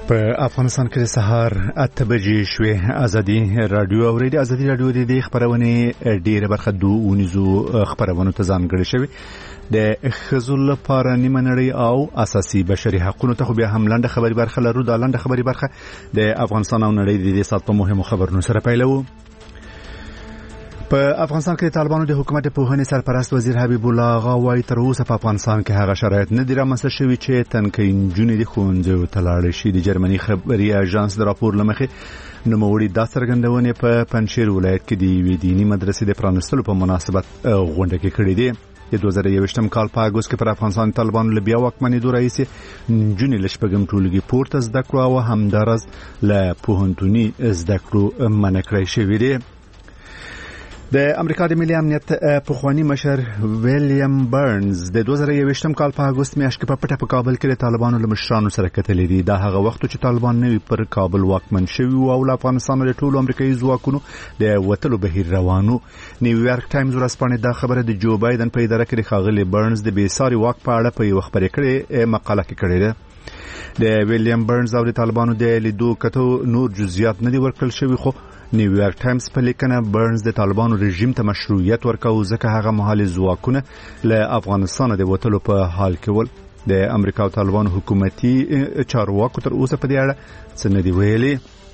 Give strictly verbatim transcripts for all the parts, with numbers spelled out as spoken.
په افغانستان کې د سهار اته بجې شوې. ازادي رادیو اوریدي. ازادي رادیو د دې خبرونه ډیره برخه دوونیزو خبرونه ته ځانګړې شوی د خزل لپاره نیمه نړۍ او اساسي بشري حقوقو ته بیا هم لاندې خبري برخه لرو. د لاندې خبري برخه د افغانستان او نړۍ د دې سات په مهمو خبرونو سره پیلو. په افغانستان کې د طالبانو د حکومت په هني سرپرست وزیر حبیب الله آغا وايي تر اوسه په افغانستان کې هغه شرایط نه دي رامنځته شوي چې تنکۍ نجونې د ښوونځیو ته لاړې شي. د جرمني خبري اژانس د راپور له مخې نوموړي دا څرګندونه په پنجشیر ولایت کې د یوې دیني مدرسې د پرانستلو په مناسبت غونډه کې کړې ده. د دوه زره یوویشتم کال په اګوست کې پر افغانستان طالبانو له بیا واکمنېدو راهیسې نجونې له شپږم ټولګي پورته زده کړو او همدارس له پوهنتوني زده کړو منع کړی شوي دي. د امریکا د ملي امنیت پخوانی مشر ویلیام برنز د دوه زره یوویشتم کال په اګوست میاشت کې په پټه په کابل کې د طالبانو له مشرانو سره کتلې دي. دا هغه وخت چې طالبان نوی پر کابل واکمن شوي او له افغانستان د ټولو امریکایي ځواکونو د وټلو بهیر روانو. نیویارک ټایمز ورځپاڼه دا خبره د جو بایدن په اداره کې خاغلی برنز د بیساري واک په اړه په یو خبري کړي مقاله کې کړې ده. د ویلیام برنز او د طالبانو د لیدو کتو نور جزئیات نه دي ورکړل شوی، خو نیویارک ټایمز په لیکنه برنز د طالبانو رژیم ته مشروعیت ورکاو ځکه هغه مهال ځواکونه له افغانستان د وټلو په حال کې ول. د امریکا او طالبانو حکومتي چارواکو تر اوسه په دې اړه څه نه دی ویلي.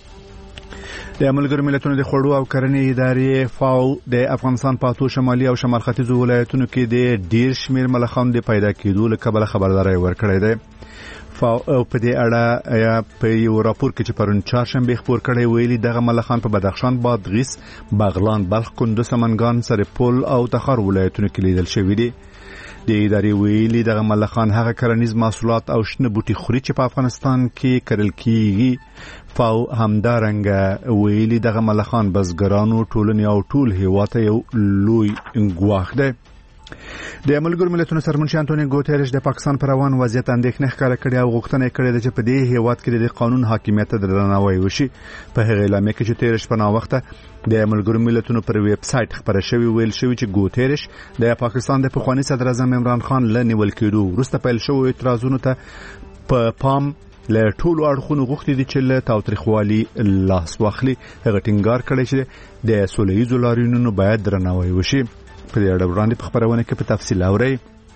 د ملګرو ملتونو د خوړو او کرنې ادارې فاو د افغانستان په اتو شمالي او شمال ختیځو ولایتونو کې د ډیر شمیر ملخانو د پیدا کېدو له کبله خبرداري ورکړې ده. فاو په دې اړه په یو راپور کې چې پرون چهارشنبه خبر کړی ویلي دغه ملخان په بدخشان، بادغیس، بغلان، بلخ، کندوز، سمنګان، سرپل او تخار ولایتونو کې لیدل شوی دي. د ادارې ویلي دغه ملخان هغه کرنیز محصولات او شنه بوټي خوري چې په افغانستان کې کرل کیږي. فاو همدارنګه ویلي دغه ملخان بزګرانو، ټولنې او ټول هیواد یو لوی ګواښ دی. د ملګرو ملتونو سرمنشي انټونیو ګوتریش د پاکستان پر روان وضعیت اندېښنه ښکاره کړې او غوښتنه کړې ده چې په دې هیواد کې د قانون حاکمیت ته درناوی وشي. په هغه اعلامیه کې چې تیر شپه نا وخته د ملګرو ملتونو پر ویب سټ خبره شوی ویل شوی چې ګوتریش د پاکستان د پخوانی صدر اعظم عمران خان له نیول کېدو وروسته پیل شوی اعتراضونو ته په پام له ټولو اړخونو غوښتي دي چې له تاوتریخوالي لاس واخلي. هغه ټینګار کړی چې د سولهییزو لاریونونو باید درناوی وشي. په دې اړه وړاندې په خبرونه کې په تفصیل اورئ.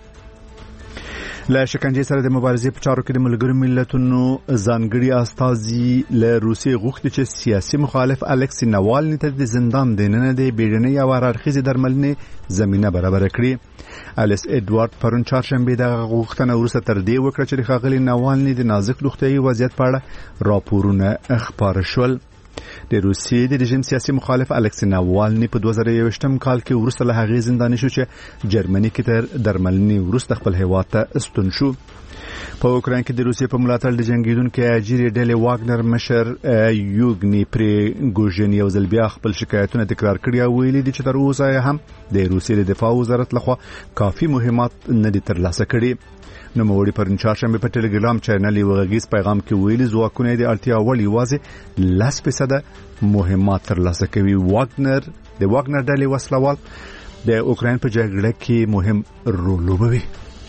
له شکنجې سره د مبارزې په چارو کې د ملګرو ملتونو ځانګړي استازي له روسیې غوښتي چې سیاسي مخالف الکسی ناوالني ته د زندان دننه د بیړنۍ او هررخیزې درملنې زمينه برابر کړي. الیس ایدوارد پرون چهارشنبه د غوښتنه وروسته تر دې وکړه چې د ښاغلي ناوالني د نازک روغتیايي وضعیت په اړه راپورونه خبر شول. د روسیې د رژیم سیاسي مخالف الکسی ناوالني په دوه زره یوویشتم کال کې ورسته له هغې زنداني شو چې جرمني کې تر درملنې ورسته خپل هیواد ته ستون شو. په اوکراین کې د روسیې په ملاتړ د جنگیدونکو اجیري ډلې واګنر مشر یوګني پریګوژن یو ځل بیا خپل شکایتونه تکرار کړي او ویلي دي چې تر اوسه هم د روسیې د دفاع وزارت لخوا کافي مهمات نه دي ترلاسه کړي. نوموړي پرون چهارشنبه په ټلګرام چینل یو غږیز پیغام کې ویلي ځواکونه د اړتیا وړ یوازې لس فیصد مهمات ترلاسه کوي. واګنر د واګنر ډلې وسلوال د اوکراین په جګړه کې مهم رول لوبوي.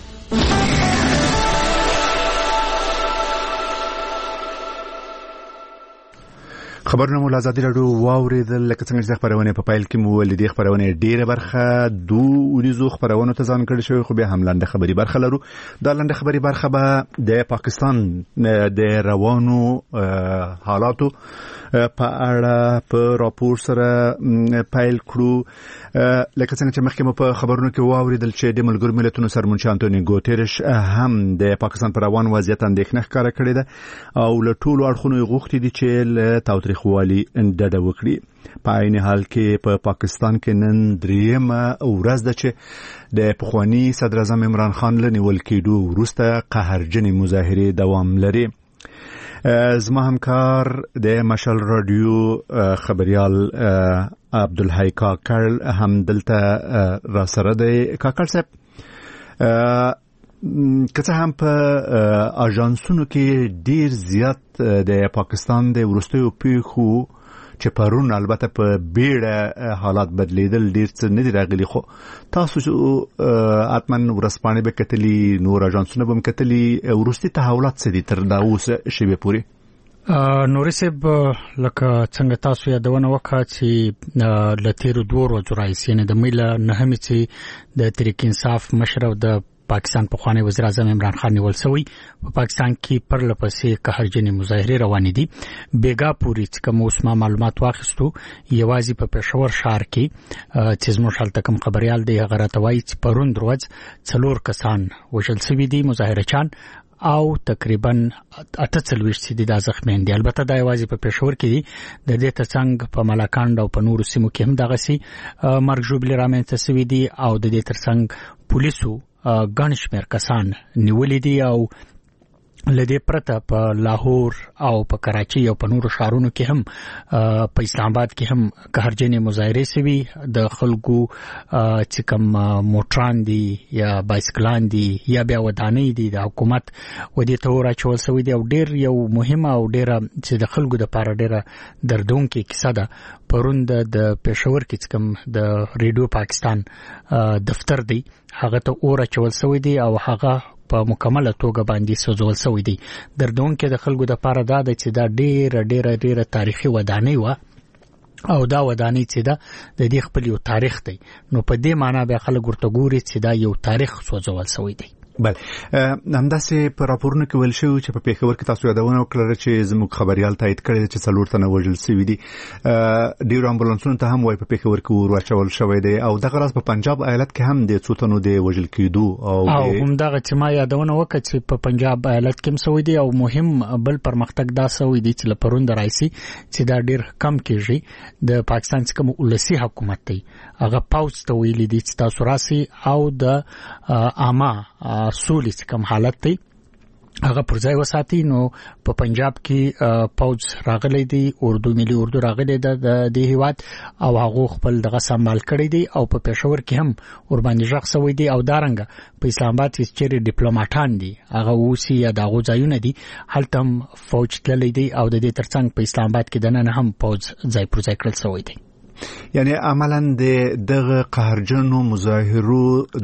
خبرونه مو آزادي رادیو واوریدل. لکه څنګه چې خبرونه په پایل کې مو ولیدي خبرونه ډیره برخه دو ونیزو خبرونه ته ځان کړی شوی، خو به هم لاندې خبري برخه لرو. دا لاندې خبري برخه به د پاکستان د روانو حالاتو په اړه په راپور سره پایل کړو. لکه څنګه چې مخکې مو په خبرونو کې واوریدل چې د ملګرو ملتونو سرمنشي انټونیو ګوتریش هم د پاکستان پر روان وضعیت اندېښنه ښکاره کړې ده او له ټولو اړخونو غوښتي دي چې له تاوتریخوالي ډډه وکړي. په عین حال کې په پا پاکستان کې نن دریمه ورځ ده چې د پخوانی صدر اعظم عمران خان له نیول کېدو وروسته قهرجنې مظاهرې دوام لري. زما همکار د مشال رادیو خبريال عبدالحی کاکړ هم دلته را سره دی. کاکړ صاحب، که څه هم په اژانسونو کې ډیر زیات د پاکستان د وروستیو پیښو چې پرون البته په بیړه حالات بدلیدل ډیر څه نه دی راغلي، خو تاسو اتمن ورسپانې به کتلی، نور اژانسونه به کتلی، ورستي تحولات څه دي تر دا اوسه شوی پوري؟ نوري صاحب لکه څنګه تاسو یادونه وکړه چې لتیرو دوه ورځې راځي یعنی د میله نهمې چې د تحریک انصاف مشر او د پاکستان پخوانی وزیر اعظم عمران خان نیول شوی په پاکستان کې پر لپسې قهرجنې مظاهره روانې دي بیګا پوری چې کوم اوس ما معلومات واخیستو یوازې په پېښور شهر کې چې زموږ حالت کوم خبريال دی هغه راټوي چې پروند ورځ څلور کسان وژل شوي دي مظاهرچان او تقریبا اته څلويشت چې د ځخمین دي البته دا یوازې په پېښور کې دي د دې ترڅنګ په ملاکانډ او په نورو سیمو کې هم دغه سي مرګ ژوبلې رامنځته شوي دي او د دې ترڅنګ پولیسو ګڼ شمېر کسان نیولې دي او لدې پرته په لاهور او په کراچي او په نورو ښارونو کې هم په اسلام آباد کې هم قهرجنې مظاهرې شوي د خلکو چې کوم موټران دي یا بایسکلان دي یا بیا ودانۍ دي د حکومت ودې ته ورچول شوی دی او ډېر یو مهمه او ډېره چې د خلکو لپاره ډېره دردونکې کیسه ده پروند د پېښور کې کوم د ریډیو پاکستان دفتر دی هغه ته ورچول شوی دی او هغه په مکمله توګه باندې سوځول شوی دی دردونکې د خلکو د لپاره دا چې دا ډېر ډېر ډېر تاریخي ودانۍ و او دا ودانۍ چې دا د دې خپل یو تاریخ دی نو په دې معنی به خلک ورته ګوري چې دا یو تاریخ سوځول شوی دی بل همداسې په راپورونو کې ویل شوی چې په پېښور کې تاسو یادونه وکړه چې زموږ خبريال تایید کړی چې څلور تنه وژل شوي دي ډېر امبولانسونو ته هم وای په پېښور کې ور واچول شوی دی او دغه راز په پنجاب ایالت کې هم د څو تنو د وژل کېدو او هم دغه چې ما یادونه وکړه چې په پنجاب ایالت کې هم شوی دی او مهم بل پرمختګ دا شوی دی چې لپروند راځي چې دا ډېر کم کېږي د پاکستان څخه کوم ولسی حکومت دی هغه پاوز ته ویلي دي چې تاسو راسي او د عامه سولې کوم حالت دی هغه پر ځای وساتي نو په پنجاب کې پوج راغلي دي اردو ملي اردو راغلي ده د دې هیواد او هغه خپل دغه سمبال کړی دي او په پېښور کې هم ور باندې ځخ سوی دي او دارنګ په اسلام آباد کې چې ډیپلوماټان دي هغه اوسي یا دغه ځایونه دي هلته هم فوج تللی دي او د دې ترڅنګ په اسلام آباد کې دنه هم پوج ځای پر ځای کړل شوی دی یعنی عملاً د دغه قهرجنو مظاهرو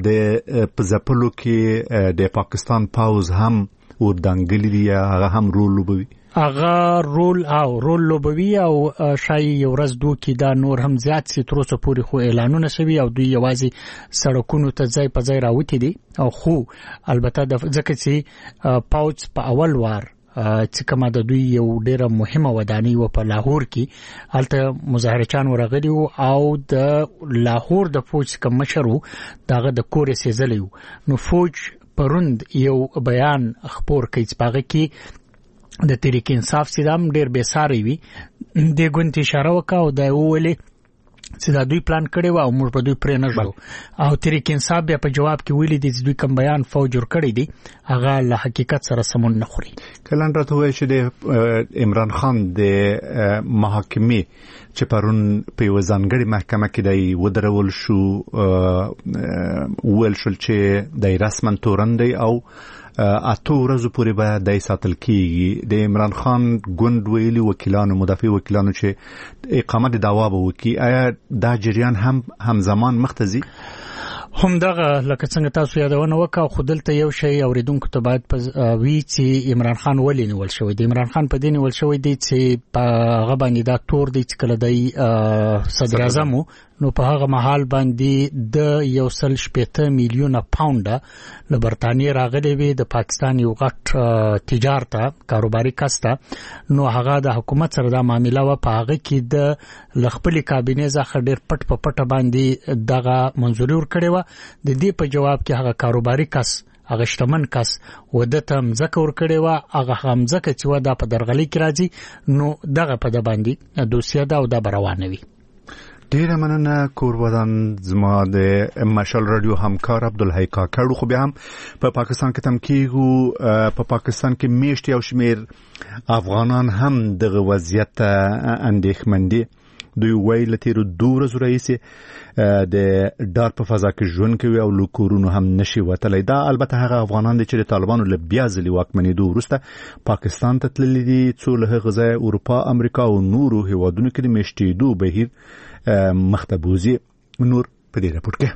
د پزپلو کې د پاکستان پاوز هم وردانګلی دی هغه هم رول لوبوي هغه رول او رول لوبوي او شای یو ورځ دوه کې دا نور هم زیات سي تر اوسه پورې خو اعلانونه شوي او دوی یوازې سړکونو ته ځای په ځای راوتی دي او خو البته د ځکه چې پاوز په اول وار چې کومه د دوی یو ډیره مهمه ودانۍ و په لاهور کې هلته مظاهرچان ورغلي او د لاهور د فوج کوم مشرو دغه د کورې سیزلی نو فوج پروند یو بیان خبر کوي چې پاغه کې د تحریک انصاف سیدام ډیر بیساری وي د ګونتی اشاره وکاو د ویلي چې دا دوی پلان کړی و او موږ په دوی پرې نه شو او تحریک انصاف بیا په جواب کې ویلي دي چې دوی کوم بیان فوج ور کړی دی هغه له حقیقت سره سمون نه خوري کلن راته وایي چې د عمران خان د محاکمې چې پرون په یو ځانګړي محکمه کې دی ودرول شو ول شول چې د رسمن تورندې او اته ورځې پورې به د ساتل کیږي د عمران خان ګوند ویلي وکیلانو مدافع وکیلانو چې اقامت دعوا به وکي آیا دا جریان هم همزمان مختزي هم دغه لکه څنګه تاسو یادونه وکړه خو دلته یو شی اوریدونکو ته باید وی چې عمران خان ولې نیول شوی دی عمران خان په دې نیول شوی دی چې په هغه باندې دا تور دی چې کله دی صدر اعظم نو په هغه محل باندې د یو سل شپږ میلیونه پاونډه له برتانیې راغلي وي د پاکستان یو غټ تجارت کاروباري کسته نو هغه د حکومت سره د معاملې و په هغه کې د لخپلي کابینه ځخه ډیر پټ په پټ باندې دغه منځوري ور کړی و د دې په جواب کې هغه کاروباري کس هغه شتمن کس ودته مزکه ور کړی و هغه همزکه چې و د په درغلي کې راځي نو دغه په د باندې دوسیه دا او د روانوي ډیره مننه کوربدان زما د مشال رادیو همکار عبدالحی کاکړو خو بیا هم په پا پاکستان کې تم کیږو په پا پاکستان کې میشت یو شمیر افغانان هم دغه وضعیت اندېښمن دي دوی ویل تیر دوه ورځې راځي د ډار په فضا کې ژوند کوي او لکورونو هم نشي وتلی دا البته هغه افغانان دي چې د طالبانو له بیا ځلې واکمنېدو وروسته پاکستان ته تللي دي څو له هغه ځایه اروپا امریکا او نورو هیوادونو کې د میشتېدو بهیر مختبوزي نور په دې راپور کې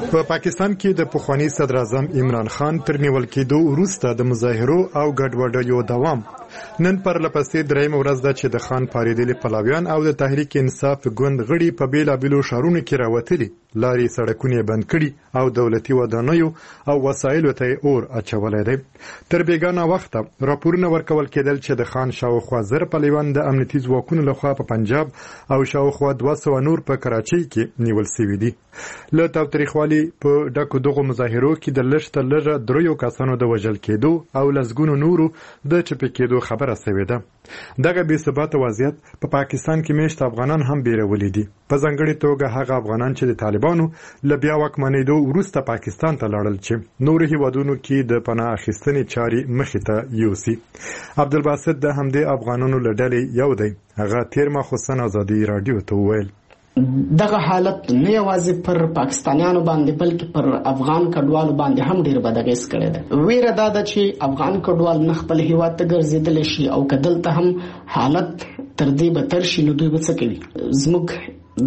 په پاکستان کې د پخوانی صدر اعظم عمران خان تر نیول کېدو وروسته د مظاهرو او ګډوډیو دوام نن پر لپسې درېیم ورځ ده چې د خان پاریدلي پلاویان او د تحریک انصاف ګوند غړي په بیلابیلو ښارونو کې راوتلي، لارې سړکونه بند کړي او دولتي ودانیو او وسایلو ته اور اچولی دی. تر بیګانه وخته راپورونه ورکول کېدل چې د خان شاوخوا زر پلویان د امنیتي ځواکونو لخوا په پنجاب او شاوخوا دوه سوه نور په کراچۍ کې نیول سوي دي. له تاوتریخوالي په ډکو دغو مظاهرو کې د لږ تر لږه دریو کسانو د وژل کېدو او لسګونو نورو د چپې کېدو خبره سوې ده. دغه بې ثباته وضعیت په پا پاکستان کې میشت افغانان هم بیرولي دي، په ځانګړې توګه هغه افغانان چې د طالبانو له بیا واکمنېدو وروسته پاکستان ته لاړل چې نورو هیوادونو کې د پناه اخیستنې چارې مخې ته یوسي. عبدالباسط د همدې افغانانو له ډلې یو دی. هغه تیر ماخوستن ازادي راډیو ته وویل دغه حالت نه یوازې پر پاکستانیانو باندې بلکې پر افغان کډوالو باندې هم ډیر بد اغېز کړی دی. ویره دا ده چې افغان کډوال نه خپل هیواد ته ګرځېدلی شي او که دلته هم حالت تر دې بدتر شي نو دوی به څه کوي. زموږ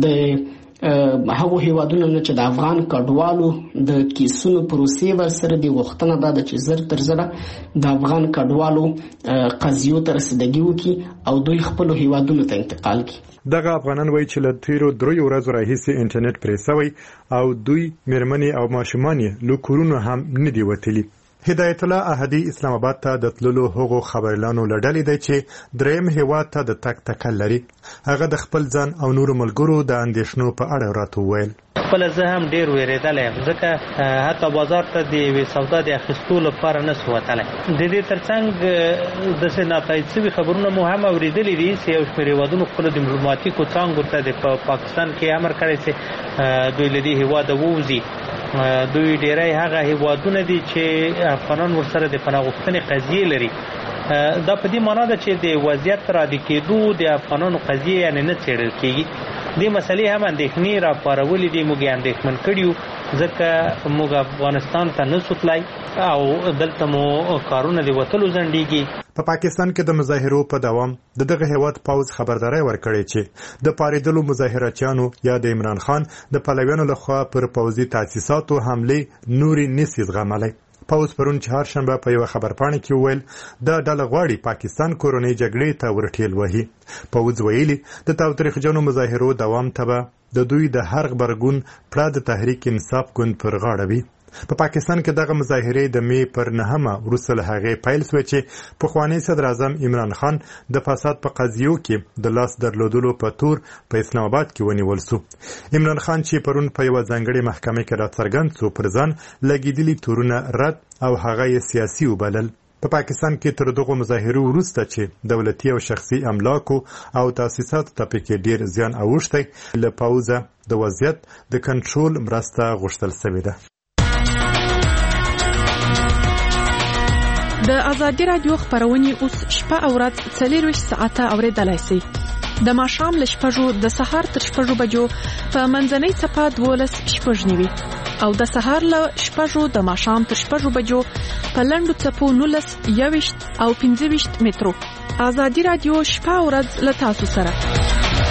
د هغو هیوادونو نه چې د افغان کډوالو د کیسونو پروسې ورسره دي غوښتنه دا ده چې زر تر زره د افغان کډوالو قضیو ته رسیدګي وکړي او دوی خپلو هیوادونو ته انتقال کړي. دغه افغانان وایي چې له تیرو دریو ورځو راهیسې انټرنیټ پرې سوی او دوی میرمنې او ماشومان یې له کورونو هم نه دي وتلي. هدایت الله احدي اسلام آباد ته د تللو هغو خبرلانو له ډلې دی چې درېیم هیواد ته د تګ تکل لري. هغه د خپل ځان او نورو ملګرو د اندېښنو په اړه راته وویل خپل زه هم ډیر ویریدلی یم ځکه حتی بازار ته د یوې سودا د اخیستو لپاره نه سو وتلی. د دې ترڅنګ داسې ناتایید شوي خبرونه مو هم اورېدلي دي چې یو شمېر هیوادونو خپلو ډیپلوماتیکو څانګو ته د پاکستان کې امر کړی چې دوی له دې هیواده ووځي. دوی ډیری هغه هیوادونه دي چې افغانان ورسره د پناه غوښتنې قضیې لري. دا په دې معنا ده چې د وضعیت رادي کېدو د افغانانو قضیې یعنې نه څېړل کېږي. دې مسلې هم اندېښنې راپارولې دي، موږ یې اندېښمن کړي یو ځکه موږ افغانستان ته نه سو تلای او دلته مو کارونه د وتلو ځنډېږي. په پاکستان کې د مظاهرو په دوام د دغه هیواد پوځ خبرداری ورکړی چې د پاریدلو مظاهرچیانو یا د عمران خان د پلویانو لخوا پر پوځي تاسیساتو حملې نورې نسي زغملی. پوځ پرون چهارشنبه په یوه خبرپاڼه کې وویل دا ډله غواړي پاکستان کورنۍ جګړې ته ورټېل وهي. پوځ ویلي د تاوتریخجنو مظاهرو دوام ته به د دوی د هر غبرګون پړه د تحریک انصاف ګوند پر غاړه وي. په پاکستان کې دغه مظاهرې د می پر نهمه وروسته له هغې پیل شوې چې پخوانی صدر اعظم عمران خان د فساد په قضیو کې د لاس درلودلو په تور په اسلام آباد کې ونیول شو. عمران خان چې پرون په یوه ځانګړې محکمې کې راڅرګند شو پر ځان لګېدلي تورونه رد او هغه یې سیاسي وبلل. په پاکستان کې تر دغو مظاهرو وروسته چې دولتي او شخصي املاکو او تاسیساتو ته پکې ډیر زیان اوښتی، له پوځه د وضعیت د کنټرول مرسته غوښتل شوې ده. د ازادي راډیو خبرونه اوس شپه او ورځ څلور ساعته اوریدلای شئ. د ماښام له شپږو د سهار تر شپږو بجو په منځنۍ څپه دولس شپږ نیوي او د سهار له شپږو د ماښام تر شپږو بجو په لنډو څپو نولس یوویشت او پنځه ویشت مترو. ازادي راډیو شپه او ورځ له تاسو سره.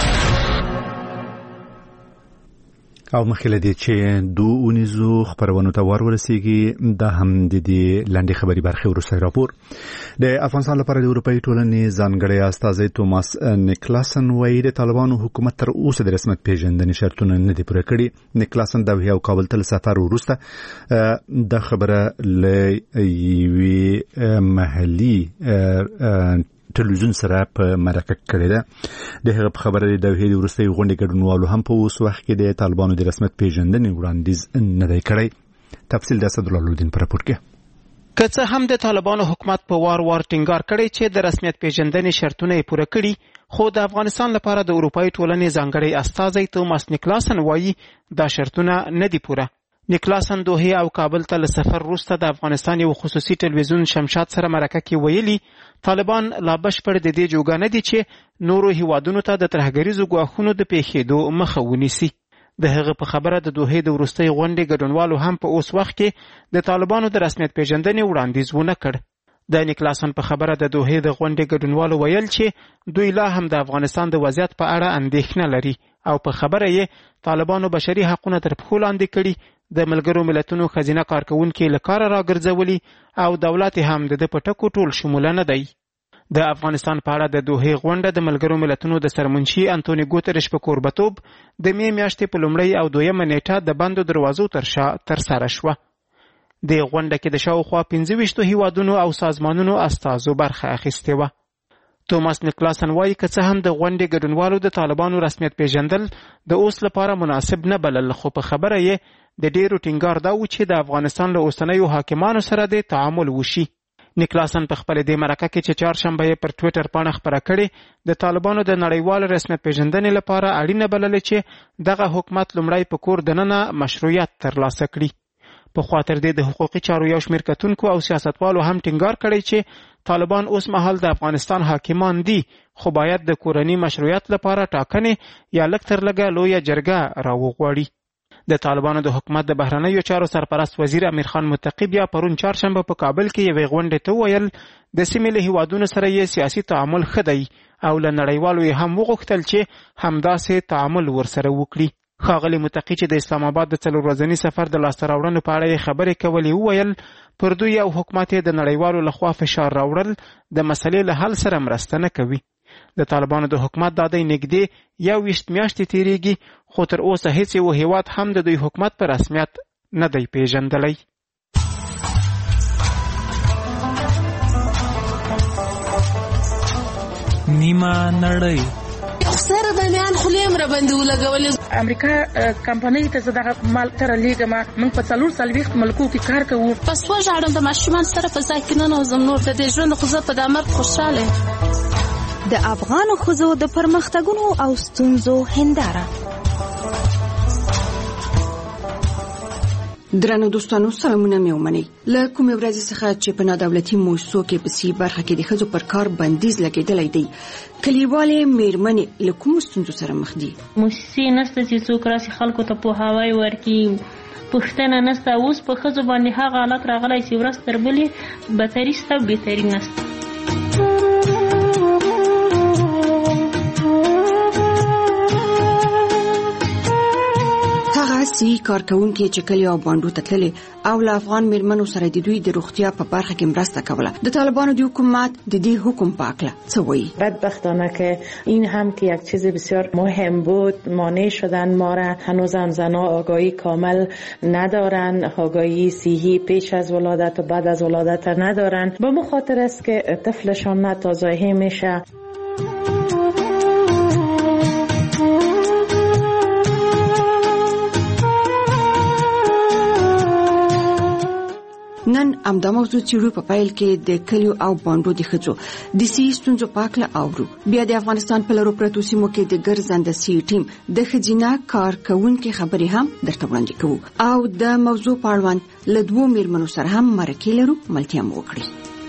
او مخکې دې چې دوه اونیزو خبرونو ته ورورسیږي دا هم د دې لاندې خبري برخه ورسره راپور. د افغانستان لپاره د اروپאי ټولنې ځانګړی استازی توماس نیکلاسن وایي د طالبانو حکومت تر اوسه د رسمیت پیژندنې شرطونه نه دي پوره کړي. نیکلاسن د ویاو کابل ته سفر وروسته د خبره ل یوې محلي ټلویزیون سره په مرکه کړې ده. د هغه په خبره د دوحې وروستۍ غونډې ګډونوالو هم په اوس وخت کې د طالبانو د رسمیت پیژندنې وړاندیز نه دی کړی. تفصیل د اسدالله الدین په راپور کې. که څه هم د طالبانو حکومت په وار وار ټینګار کړی چې د رسمیت پیژندنې شرطونه یې پوره کړي، خو د افغانستان لپاره د اروپאי ټولنې ځانګړی استازی توماس نیکلاسن وایي دا شرطونه نه دي پوره. نیکلاسن دوحې او کابل ته له سفر وروسته د افغانستان یو خصوصي ټلویزیون شمشاد سره مرکه کې ویلي طالبان لا بشپړ د دې جوګه نه دي چې نورو هیوادونو ته د ترهګریزو ګواښونو د پیښېدو مخه ونیسي. د هغه په خبره د دوحې د وروستۍ غونډې ګډونوالو هم په اوس وخت کې د طالبانو د رسمیت پیژندنې وړاندیز ونه کړ. د نیکلاسن په خبره د دوحې د غونډې ګډونوالو ویل چې دوی لا هم د افغانستان د وضعیت په اړه اندېښنه لري او په خبره یې طالبانو بشري حقونه تر پښو لاندې کړي، د ملګرو ملتونو خزینه کارکونکي له کاره راګرځولي او دولت هم د په ټکو ټول شموله نه دی. د افغانستان په اړه د دوحې غونډه د ملګرو ملتونو د سرمنشي انټونی ګوتریش په کوربتوب د مې میاشتې په لومړۍ او دویمه نیټه د بندو دروازو تر شا ترسره شوه. د غونډه کې د شاوخوا پنځه ویشتو هیوادونو او سازمانونو استازو برخه اخیستې وه. توماس نیکلاسن وایي که څه هم د غونډې ګډونوالو د طالبانو رسمیت پیژندل د اوس لپاره مناسب نه بلل، خو په خبره یې د ډېرو ټینګار دا و چې د افغانستان له اوسنیو حاکمانو سره د تعامل وشي. نیکلاسن په خپل د مرکه کې چې چهارشنبه یې پر ټویټر پاڼه خپره کړې د طالبانو د نړیوال رسمیت پیژندنې لپاره اړینه بللې چې دغه حکومت لومړی په کور دننه مشروعیت ترلاسه کړي. په خوا تر دې د حقوقي چارو یو شمېر کتونکو او سیاستوالو هم ټینګار کړی چې طالبان اوس مهال د افغانستان حاکمان دي، خو باید د کورني مشروعیت لپاره ټاکنې یا لږ تر لږه لویه جرګه راوغواړي. د طالبانو د حکومت د بهرنیو چارو سرپرست وزیر امیر خان متقی بیا پرون چهارشنبه په کابل کې یوې غونډې ته وویل د سیمې له هیوادونو سره یې سیاسي تعامل ښه دی او له نړیوالو یې هم وغوښتل چې همداسې تعامل ورسره وکړي. ښاغلي متقی چې د اسلام آباد د څلور ورځني سفر د لاسته راوړنو په اړه یې خبرې کولې وویل پر دوی او حکومت یې د نړیوالو لخوا فشار راوړل د مسلې له حل سره مرسته نه کوي. د طالبانو د حکومت دا دی نږدې یو ویشت میاشتې تیریږي، خو تر اوسه هیڅ یو هیواد هم د دوی حکومت په رسمیت نه دی پیژندلی. نیمه نړۍ سره د میان خلیم را باندې ولګولې. امریکا کمپنۍ ته زه دغه مال تر لیږم، موږ په څلور څلوېښت ملکو کې کار کوو. پس وژاړم د ماشومان سره په ځای کې ننوځم، نور د دې ژوند خو زه په دا مرګ خوشحاله یم. د افغانو ښځو د پرمختګونو او ستونزو هنداره. درنو دوستانو سلامونه مې ومنئ. له کومې ورځې څخه چې په نادولتي موسسو کې په سي برخه کې د ښځو پر کار بندیز لګېدلی دی، کلیوالې مېرمنې له کومو ستونزو سره مخ دي؟ موسسې نشته چې څوک راسي خلکو ته پوهاوی ورکړي، پوښتنه نشته. اوس په ښځو باندې هغه حالت راغلی چې ورځ تر بلې بدتري شته او بهتري نشته. سی کارکونکي چې کلی او باندو ته تللي او له افغان میرمنو سره د دوی د روغتیا په برخه کې مرسته کوله. د طالبانو د حکومت د دې حکم په اړه څه وایي؟ بدبختانه که این هم که یک چیز بسیار مهم بود مانع شدن ما را. هنوزم زنها آگاهی کامل ندارن، آگاهی صحی پیش از ولادت و بعد از ولادت ندارن. به مو خاطر است که طفلشان ناتازایی میشه. نن امدا موضوع چې په پایل کې د کلیو او باندو د ښځو د سي ستونزو په اړه اورو. بیا د افغانستان په لرو پرتو سیمو کې د ګرځنده سي ټیم د ښځینه کارکونکو خبرې هم درته وړاندې کوو او د موضوع په اړوند له دوو میرمنو سره هم مرکې لرو. ملتیا مو وکړئ.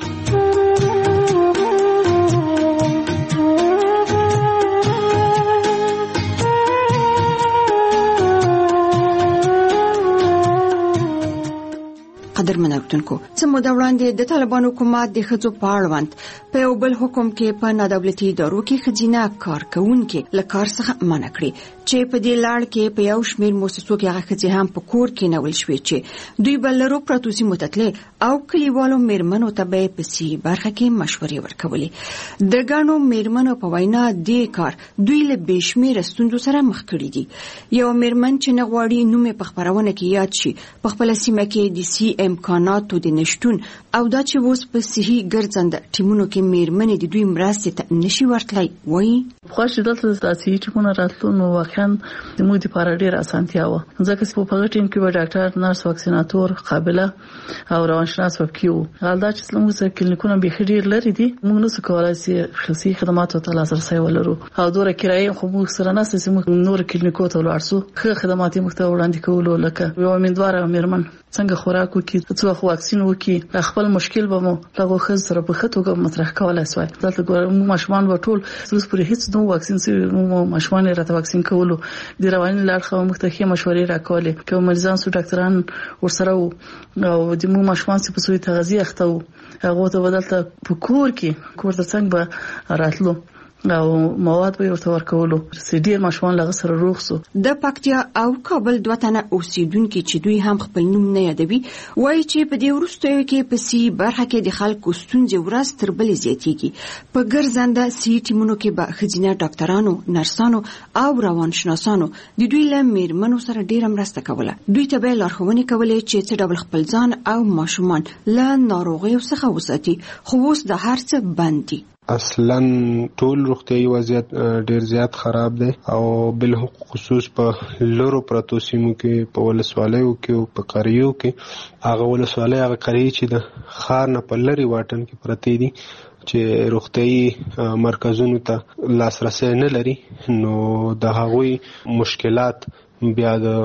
قدرمن اورېدونکو، څه موده وړاندې د طالبانو حکومت د ښځو په اړوند په یو بل حکم کې په نادولتي ادارو کې ښځینه کارکونکي له کار څخه منع کړي چې په دې لړ کې په یو شمېر مؤسسو کې هغه ښځې هم په کور کې نول شوې چې دوی به لرو پرتو سیمو ته تللې او کلیوالو میرمنو ته به په سي برخه کې مشورې ورکولې. د ګڼو میرمنو په وینا دې کار دوی له بې شمېره ستونزو سره مخ کړي دي. یو میرمن چې نه غواړي نوم یې په خپرونه کې یاد شي، په خپله سیمه کې د سي امکاناتو د نشتون او دا چې اوس په صحي ګرځنده ټیمونو کې میرمنې د دوی مرستې ته نشي ورتلی وایي. خوښ دلته د صحي ټیمونو راتلو نو واقعا زموږ لپاره ډېره اسانتیا وه، ځکه چې په هغه ټیم کې به ډاکټر، نرس، واکسیناتور، قابله او روانشناس پکې وو. حال دا چې زموږ سره کلینیکونه بیخي ډېر لرې دي، موږ نشو کولی چې خصوصي خدماتو ته لاسرسی ولرو او دوره کرایه خو موږ سره نشته چې موږ نور کلینیکو ته ولاړ شو. ښه خدمات یې موږ ته وړاندې کولو، لکه یو امیندواره میرمن څنګه خوراک وکړي، څو وخت واکسین وکړي، خپل مشکل به مو دغه ښځو سره په ښه توګه مطرح کولی سوای. دلته موږ ماشومان به ټول اوس پورې هېڅ نو واکسین سوي، موږ ماشومان یې راته واکسین کولو. د رواني له اړخه موږ ته ښې مشورې راکولې، که مریضان سو ډاکټران ورسره وو او د موږ ماشومان چې په سوی تغذیه اخته وو هغو ته به دلته په کور کې کور تر څنګ به راتلو او مواد به ورته ورکولو چې ډیر ماشومان لغه سره روغ سو. د پکتیا او کابل دوه تنه اوسیدونکو چې دوی هم خپل نوم نه یادوي وایي چې په دې وروستیو کې په سی برخه کې د خلکو ستونزې ورځ تر بلې زیاتېږي. په ګرځنده سی ټیمونو کې به ښځینه ډاکټرانو، نرسانو او روانشناسانو د دوی له میرمنو سره ډیره مرسته کوله. دوی ته به لارښوونې کولې چې څه ډول خپل ځان او ماشومان له ناروغیو څخه وساتي، خو اوس د هر څه بند دي. اصلا ټول روغتیايي وضعیت ډیر زیات خراب دی او بل خصوص په لورو پرتو سیمو کې په ولسوالیو کې او په قریو کې هغه ولسوالۍ هغه قریې چې د ښار نه په لري واټن کې پرتې دي چې روغتیايي مرکزونو ته لاسرسی نه لري، نو د هغوی مشکلات بیا د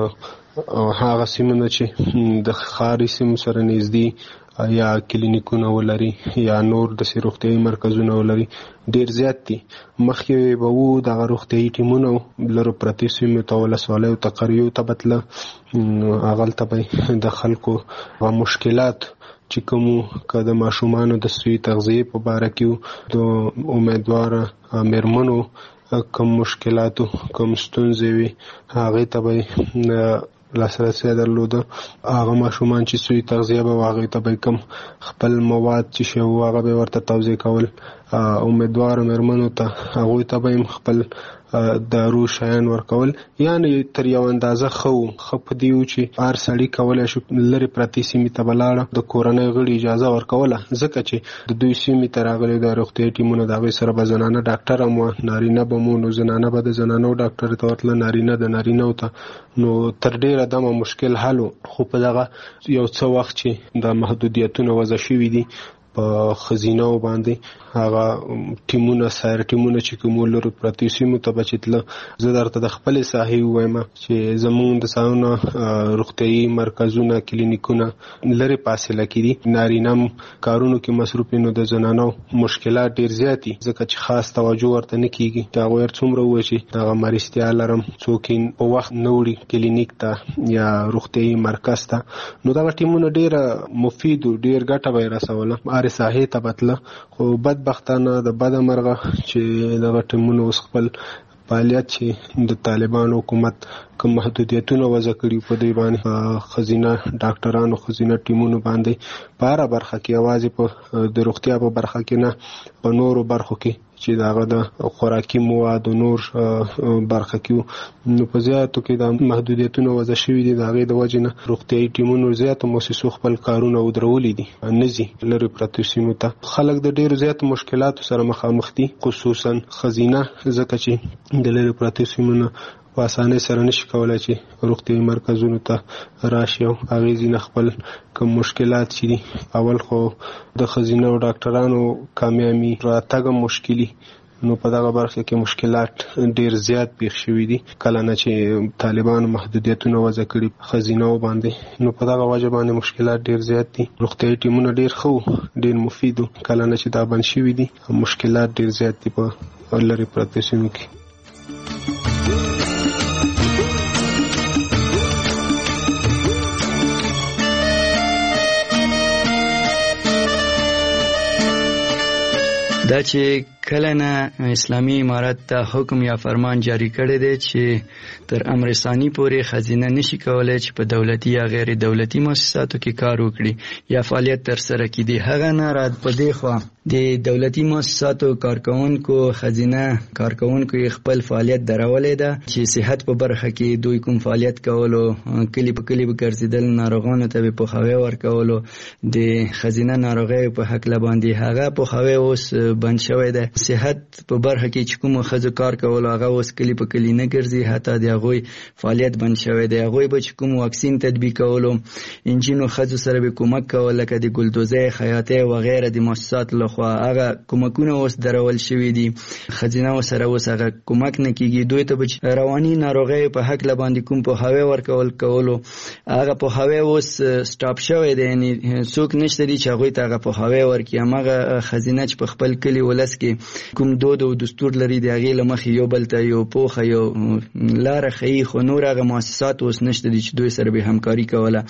هغه سیمو چې د ښاري سیمو سره نږدې یا کلینیکونه ولري یا نور د روغتیايي مرکزونه ولري ډیر زیات دي. مخکې به وو دغه روغتیايي ټیمونه لرو پرتې سیمو ته ولسوالیو ته قریو ته بتله، هغلته به د خلکو مشکلات چې کوم که د ماشومانو د صحي تغذیې په باره کې د امیدواره میرمنو کوم مشکلاتو کوم ستونزې وي هغې ته به لاسرسی درلوده. هغه ماشومان چې صحي تغذیه به هغې ته به کوم خپل مواد چې شی وو هغه به ورته توضیح کول. امیدواره میرمنو ته هغوی ته به خپل دارو شیان ورکول، یعنی تر یو اندازه خو خو په دیو چې هر سړی کولای شو لري پرتی سیمې ته بلاړه د کورنۍ غړي اجازه ورکوله، ځکه چې د دوی سیمې ته راغلي د روغتیايي ټیمونو د هغوی سره به زنانه ډاکټر هم وه، نارینه به مو نو زنانه به د زنانو ډاکټر ته ورتله، نارینه د نارینهو ته. نو تر ډیره دمه مشکل حل و، خو په دغه یو څه وخت چې د محدودیتونه وضع شوي دي په ښځینو باندې هغه ټیمونه سایر ټیمونه چې کوم لرو پرتې سیمو ته به چې تله، زه درته د خپلې ساحې ووایم چې زمونږ د ساحونه روغتیايي مرکزونه کلینیکونه لرې فاصله کې دي، نارینه هم کارونو کې مصروف نو د زنانو مشکلات ډېر زیات دي ځکه چې خاص توجه ورته نه کېږي. د هغوی هر څومره ووایي چې دغه مرستیا لرم څوک په وخت نه وړي کلینیک ته یا روغتیايي مرکز ته، نو دغه ټیمونه ډېره مفید و ډېر ګټه به یې رسوله هرې ساحې ته به تله. خو بدبختانه د بده مرغه چې دغه ټیمونه اوس خپل فعالیت چې د طالبان حکومت کوم محدودیتونه وضع کړي په دوی باندې ښځینه ډاکټرانو ښځینه ټیمونو باندې په هره برخه کې یوازې په د روغتیا په برخه کې نه په نورو برخو کې چې دغه د خوراکي موادو نور برخه کې نو په زیاتو کې د محدودیتونه وضع شوي دي، د هغې د وجې نه روغتیايي ټیمونو زیاتو مؤسسو خپل کارونه ودرولي دي، نه ځي لرې پرتو سیمو ته. خلک د ډېرو زیاتو مشکلاتو سره مخامخ دي، خصوصا ښځینه، ځکه چې د لرې پرتو سیمو نه په اسانۍ سره نشي کولای چې روغتیايي مرکزونو ته راشي او هغې ځینې خپل کوم مشکلات چې دي. اول خو د ښځینه او ډاکټرانو کامیابي راتګ هم مشکلي، نو په دغه برخه کې مشکلات ډیر زیات پیښ شوي دي کله نه چې طالبانو محدودیتونه وضع کړي ښځینو باندې، نو په دغه وجه باندې مشکلات ډیر زیات دي. روغتیايي ټیمونه ډیر ښه ډیر مفید کله نه چې دا بند شوي دي، مشکلات ډیر زیات دي په لرې پرتو سیمو کې. دا چې کله نه اسلامي امارت ته حکم یا فرمان جاری کړی دی چې تر امر ثانی پورې ښځینه نشي کولای چې په دولتي یا غیر دولتي مؤسساتو کې کار وکړي یا فعالیت ترسره کړي. هغه نه رد په دې خوا د دولتي مؤسساتو کارکونکو ښځینه کارکونکو خپل فعالیت درولې ده چې صحت په برخه کې دوی کوم فعالیت کولو، کلی په کلی به ګرځېدل، ناروغانو ته به پوهاوی ورکولو، د ښځینه ناروغیو په هکله باندې هغه پوهاوی اوس بند شوی دی. صحت په برخه کې چې کوم ښځو کار کولو هغه اوس کلی په کلی نه ګرځي، حتی د هغوی فعالیت بند شوی دی. هغوی به چې کوم واکسین تطبیقولو، انجینو ښځو سره به کومک کول لکه د ګلدوزۍ، خیاطۍ وغیره د مؤسساتو لخوا هغه کومکونه اوس درول شوي دي. ښځینهو سره اوس هغه کومک نه کېږي. دوی ته به چې رواني ناروغیو په هکله باندې کوم پوهاوی ورکول کولو هغه پوهاوی اوس سټاپ شوی دی، یعنې څوک نشته دي چې هغوی ته هغه پوهاوی ورکړي. هماغه ښځینه چې په خپل کلي ولس کې کوم دود او دستور لري د هغې له مخې یو بل ته یو پوخه یو لاره ښیي، خو نور هغه مؤسسات اوس نشته دي چې دوی سره به همکاري کوله.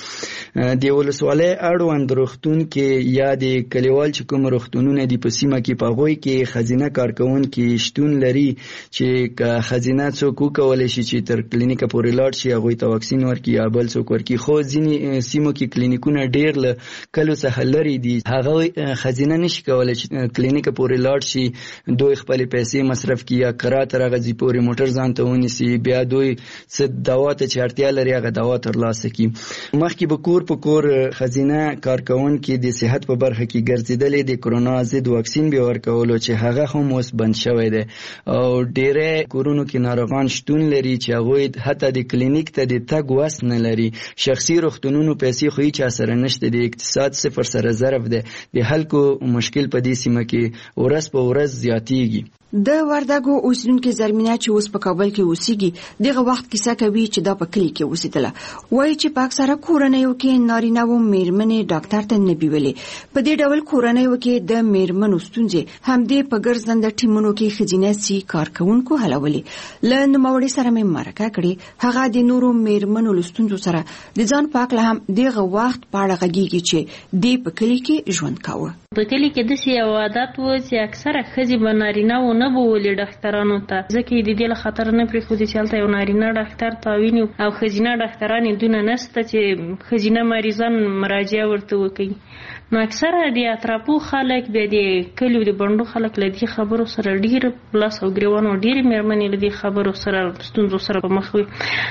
د ولسوالۍ اړوند روغتون کې یا د کلیوال چې کوم روغتونونه دي په سیمه کې په هغوی کې ښځینه کارکوونکي شتون لري چې که ښځینه څوک وکولی شي چې تر کلینیکه پورې لاړ شي هغوی ته واکسین ورکړي یا بل څوک ورکړي. خو ځینې سیمو کې کلینیکونه ډېر له کلو څخه لرې دي، هغوی ښځینه نشي کولی چې کلینیکه پورې لاړ شي، دوی خپلې پیسې مصرف کړي یا کرا تر هغه ځي پورې موټر ځان ته ونیسي، بیا دوی څه دوا ته چې اړتیا لري هغه دوا ترلاسه کړي. مخکې به کور په کور ښځینه کارکوونکي د صحت په برخه کې ګرځېدلې د کرونا ضد واکسین به ورکولو چې هغه هم اوس بند شوی دی او ډېری کورونو کې ناروغان شتون لري چې هغوی حتی د کلینیک ته د تګ وس نه لري. شخصي روغتونونو پیسې خو هیچا سره نشته، د اقتصاد صفر سره ضرب دی، د خلکو مشکل په دې سیمه کې ورځ په ورځ زیاتیږي. د وردګو اوسیدونکو زرمینه چې اوس په کابل کې اوسېږي دغه وخت کیسه کوي چې دا په کلی کې اوسېدله، وایي چې په اکثره کورنیو کې نارینه و میرمنې ډاکټر ته نه بیولې. په دې ډول کورنیو کې د میرمنو ستونزې همدې په ګرځنده ټیمونو کې ښځینه سي کارکوونکو حلولې. له نوموړي سره مې مرکه کړې، هغه د نورو میرمنو له ستونزو سره د ځان په هکله هم دغه وخت په اړه غږېږي چې دې په کلي کې ژوند کاوه. په کلي کې داسې یو عادت و چې اکثره ښځې به نارینه و نه بولي ډاکټرانو ته، ځکه یې د دې له خطر نه پرېښودي چې هلته یو نارینه ډاکټر تعوین او ښځینه ډاکټران یې دونه نشته چې ښځینه مریضان مراجعه ورته وکړي. نو اکثره د اطرافو خلک بیا د کلیو د بڼډو خلک له دې خبرو سره ډېر لاس او ګرېوان او ډېرې مېرمنې له دې خبرو سره ستونزو سره په مخ وي.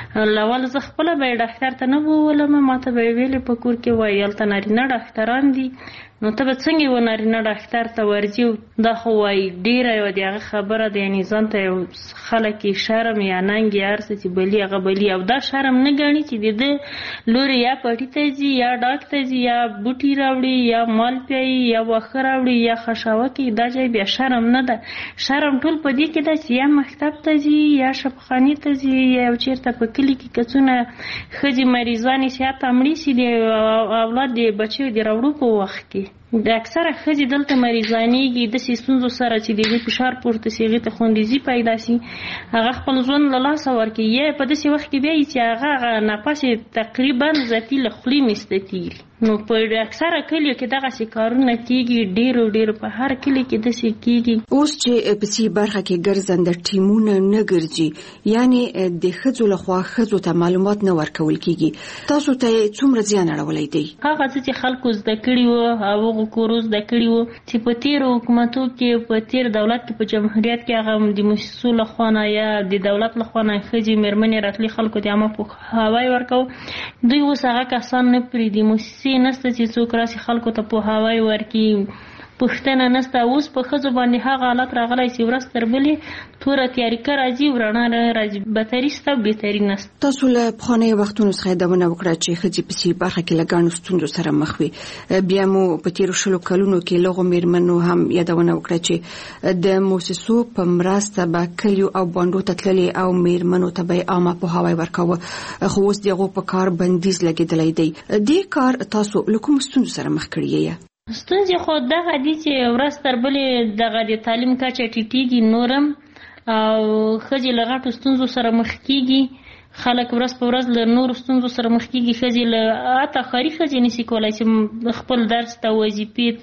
اول زه خپله به یې ډاکټر ته نه بولم، ما ته به یې ویلې په کور کې وایي هلته نارینه ډاکټران دي، نو ته به څنګه و نارینه ډاکټر ته ورځي؟ دا خو وایي ډېره یوه د هغه خبره ده، یعنې ځان ته یو خلک یې شرم یا ننګ یا هر څه چې بلي هغه بلي، او دا شرم نه ګڼي چې د ده لورې یا پټي ته ځي یا ډاک ته ځي یا بوټي راوړي یا مال پیایي یا واښه راوړي یا خشاوه کوي. دا ځای بیا شرم نه ده. شرم ټول په دې کې ده چې یا مکتب ته ځي یا شفاخانې ته ځي یا یو چېرته په کلي کې که څونه ښځې مریضانې سي حتی مړې سي د اولاد د بچیو د راوړو په وخت کې. د اکثره ښځې دلته مریضانېږي داسې ستونزو سره چې د هغې فشار پورته سي، هغې ته خوندیزي پیدا سي، هغه خپل ژوند له لاسه ورکوي، یا په داسې وخت کې بیا یي چې هغه هغه نفس تقریبا ذاتي له خولې میسته کېږي. نو په اکثره کلیو کې دغسې کارونه کېږي، ډېرو ډېرو په هر کلي کې داسې کېږي. اوس چې په سي برخه کې ګرځنده ټیمونه نه ګرځي، یعنې د ښځو لخوا ښځو ته معلومات نه ورکول کېږي، تاسو ته یې څومره زیان اړولی دی؟ هغه څه چې خلکو زده کړي وو او هغو کورو زده کړي وو چې په تېرو حکومتو کې په تېر دولت کې په جمهوریت کې هغه د موسسو لخوا نه یا د دولت لخوا نه ښځې مېرمنې راتلې خلکو ته عامه پوهاوی ورکوو. دوی اوس هغه کسان نه پرېږدي، موسسې نسته چې څوک راسي خلکو ته پوهاوی ورکړي، پوښتنه نسته. اوس په ښځو باندې هغه حالت راغلی چې ورځ تر بلې توره تیاریکه راځي او رڼا راځي، بدتري شته او بهتري نسته. تاسو له پخوانیو وختونو څخه یادونه وکړه چې ښځې په سي برخه کې له ګڼو ستونزو سره مخ وي. بیا مو په تېرو شلو کلونو کې له هغو مېرمنو هم یادونه وکړه چې د موسسو په مرسته به کلیو او بانډو ته تللې او مېرمنو ته به یې عامه پوهاوی ورکاوه، خو اوس د هغو په کار بندیز لګېدلی دی. دې کار تاسو له کومو ستونزو سره مخ کړی یې؟ ستونزې خو دغه دي چې ورځ تر بلې دغه د تعلیم کچه ټیټېږي نورم او ښځې له غټو ستونزو سره مخ کېږي، خلک ورځ په ورځ له نورو ستونزو سره مخ کېږي. ښځې له حتی ښاري ښځې نشي کولی چې خپل درس ته وظیفې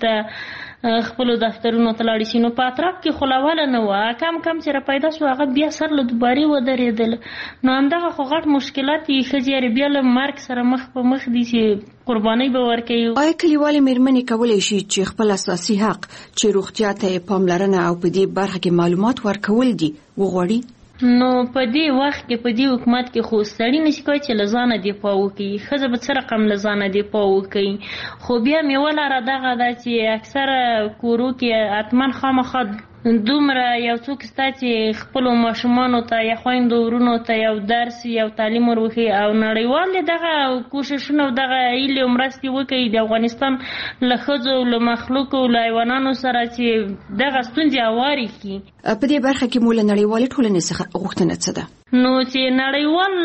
ته خپلو دفترونو ته لاړې شي. نو په اطراف کې خو له اوله نه وه، کم کم چې را پیدا شو هغه بیا سر له دوبارې ودرېدل. نو همدغه خو غټ مشکلات دي، ښځې بیا له مرګ سره مخ په مخ دي چې قربانۍ به ورکوي. آیا کلیوالې مېرمنې کولی شي چې خپل اساسي حق چې روغتیا ته یې پاملرنه او په دې برخه کې معلومات ورکول دي وغواړي؟ نو په دې وخت کې په دې حکومت کې خو سړی نشي کولی چې له ځانه دفاع وکړي، ښځه به څه رقم له ځانه دفاع وکړي. خو بیا مې ولاره دغه ده چې اکثره کورو کې حتما خامخا دومره یو څوک سته چې خپلو ماشومانو ته یا خویندو ورونو ته یو درس یو تعلیم ور وښي او نړیوال دغه کوششونه او دغه هیلې او مرستې وکړي د افغانستان له ښځو له مخلوقو له حیوانانو سره چې دغه ستونزې هوارې کړي. په دې برخه کې مو له نړیوالې ټولنې څخه غوښتنه څه ده؟ نو چې نړیوال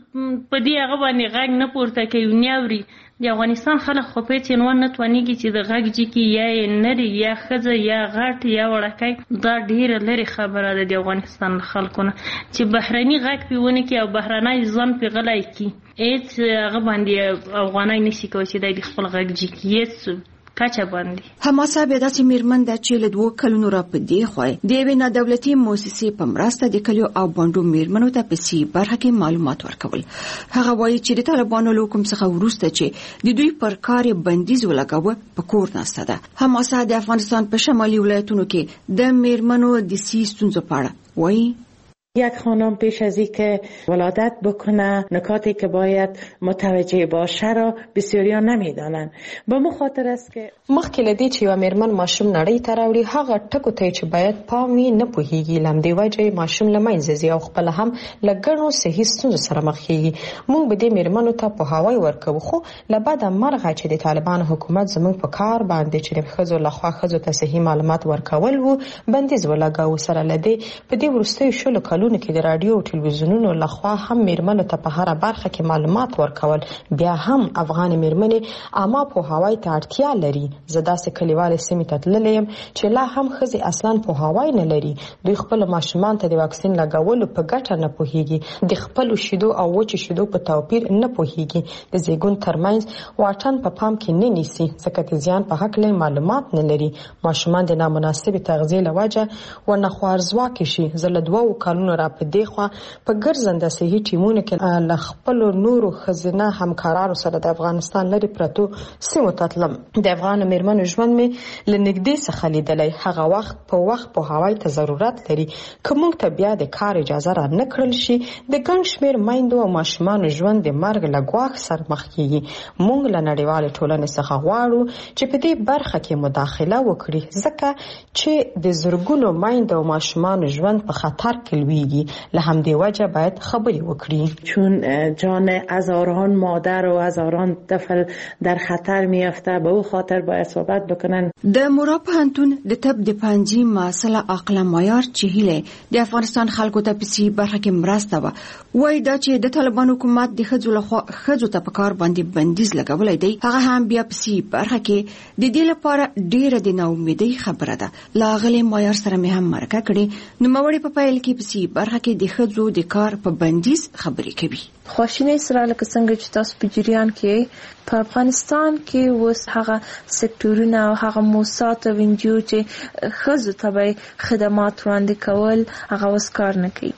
په دې هغه باندې غږ نه پورته کوي نه اوري د افغانستان خلک خو په چې نو نه توانيږي چې د غږ جکی یا نری یا خزه یا غټ یا وړکای دا ډیره لري خبره ده د افغانستان خلکو نه چې بهرني غږ پیونه کې او بهرنۍ ځان په غلای کې اېت هغه باندې افغانای نشي کوي چې د خپل غږ جکی یې کچا باندې حماسه به داسې میرمن د چې له دوه کلونو را پدې خوای د یوې نه دولتي مؤسسې په مرسته د کلیو او بانډو میرمنو ته په سی برخه کې معلومات ورکول. هغه وایي چې د طالبانو له حکم څخه وروسته چې د دوی پر کار بندیز ولګاوه په کور ناسته ده. حماسه د افغانستان په شمالي ولایتونو کې د میرمنو د سی ستونزو په اړه وایي یک خانم پیش از اینکه ولادت بکنه نکاتی که باید متوجه باشه را بسیاریا نمیدانند. به مخاطر است که مخکې لدی چې یو میرمن ماشوم نړۍ ته راوړي هغه ټکو ته چې باید پام وي نه پوهیږي لمدې وجه ماشوم لمنځه ځي او خپل هم لګړو صحیح ستونزو سره مخ کیږي. موږ به دې میرمنو ته په هوای ورکو خو لبد مرغه چې د طالبان حکومت زموږ په کار باندې چې د خزو لخوا خزو ته صحیح معلومات ورکول وو بندیز ولګاو سره لدی په دې ورستي شلو کلونو کې د رادیو او ټلویزیونونو لخوا هم میرمنو ته په هر برخه کې معلومات ورکول. بیا هم افغان میرمنې اما په هوای ته اړتیا لري. زدا سه کلیوال سیمې ته تللم چې لا هم خزي اصلا په هوای نه لري. دوی خپل ماشومان ته د واکسین لګولو په ګټه نه پوهیږي. د خپل شیدو او وچ شیدو په توپیر نه پوهیږي. د زیګون ترمنځ واټن په پام کې نه نیسي ځکه د زیان په حق له معلومات نه لري. ماشومان د نامناسب تغذیه لوجه ورنه خوارزواکي شي. زله دوه کلونو را په دغه په ګرځنده صحیح ټیمونه کې ل خپل نورو خزینه همکارانو سره د افغانستان لري پرتو سیمو تطلم. د افغان میرمنو ژوند می لنګدې څخه لیدلای. هغه وخت په وخت په هوای ته ضرورت لري. کوم ته بیا د کار اجازه را نکړل شي د ګڼ شمیر میندو او ماشومان ژوند د مرګ لګواخ سر مخ کیږي. مونږ له نړیوال ټولنې څخه غواړو چې په دې برخه کې مداخله وکړي ځکه چې د زرګونو میندو او ماشومان ژوند په خطر کې لویږي. له همدې وجه باید خبري وکړي چون جان هزاران مادر و هزاران طفل در خطر میافته به او خاطر باید صحبت بکنن. د مورا پوهنتون د طب د پنځي مسله عقل معیار چهیله د افغانستان خلکو ته په سی برخه کې مرسته و وای دا چې د طالبان حکومت د خځو لخوا خځو ته په کار باندې بندیز لګولای دی هغه هم بیا په سی برخه کې د دې لپاره ډیره د ناامیدۍ خبره ده. لاغلی معیار سره مې هم مرکه کړي نو موري په پایل کې په سی برخه کې د خځو د کار په بندیز خبرې کوي. خواشینی سره لکه څنګه چې تاسو په جریان کې په افغانستان کې وس هغه سکتورونه او هغه موسسات او انجیو چې خځو ته خدمات وړاندې کول هغه وس کار نه کوي.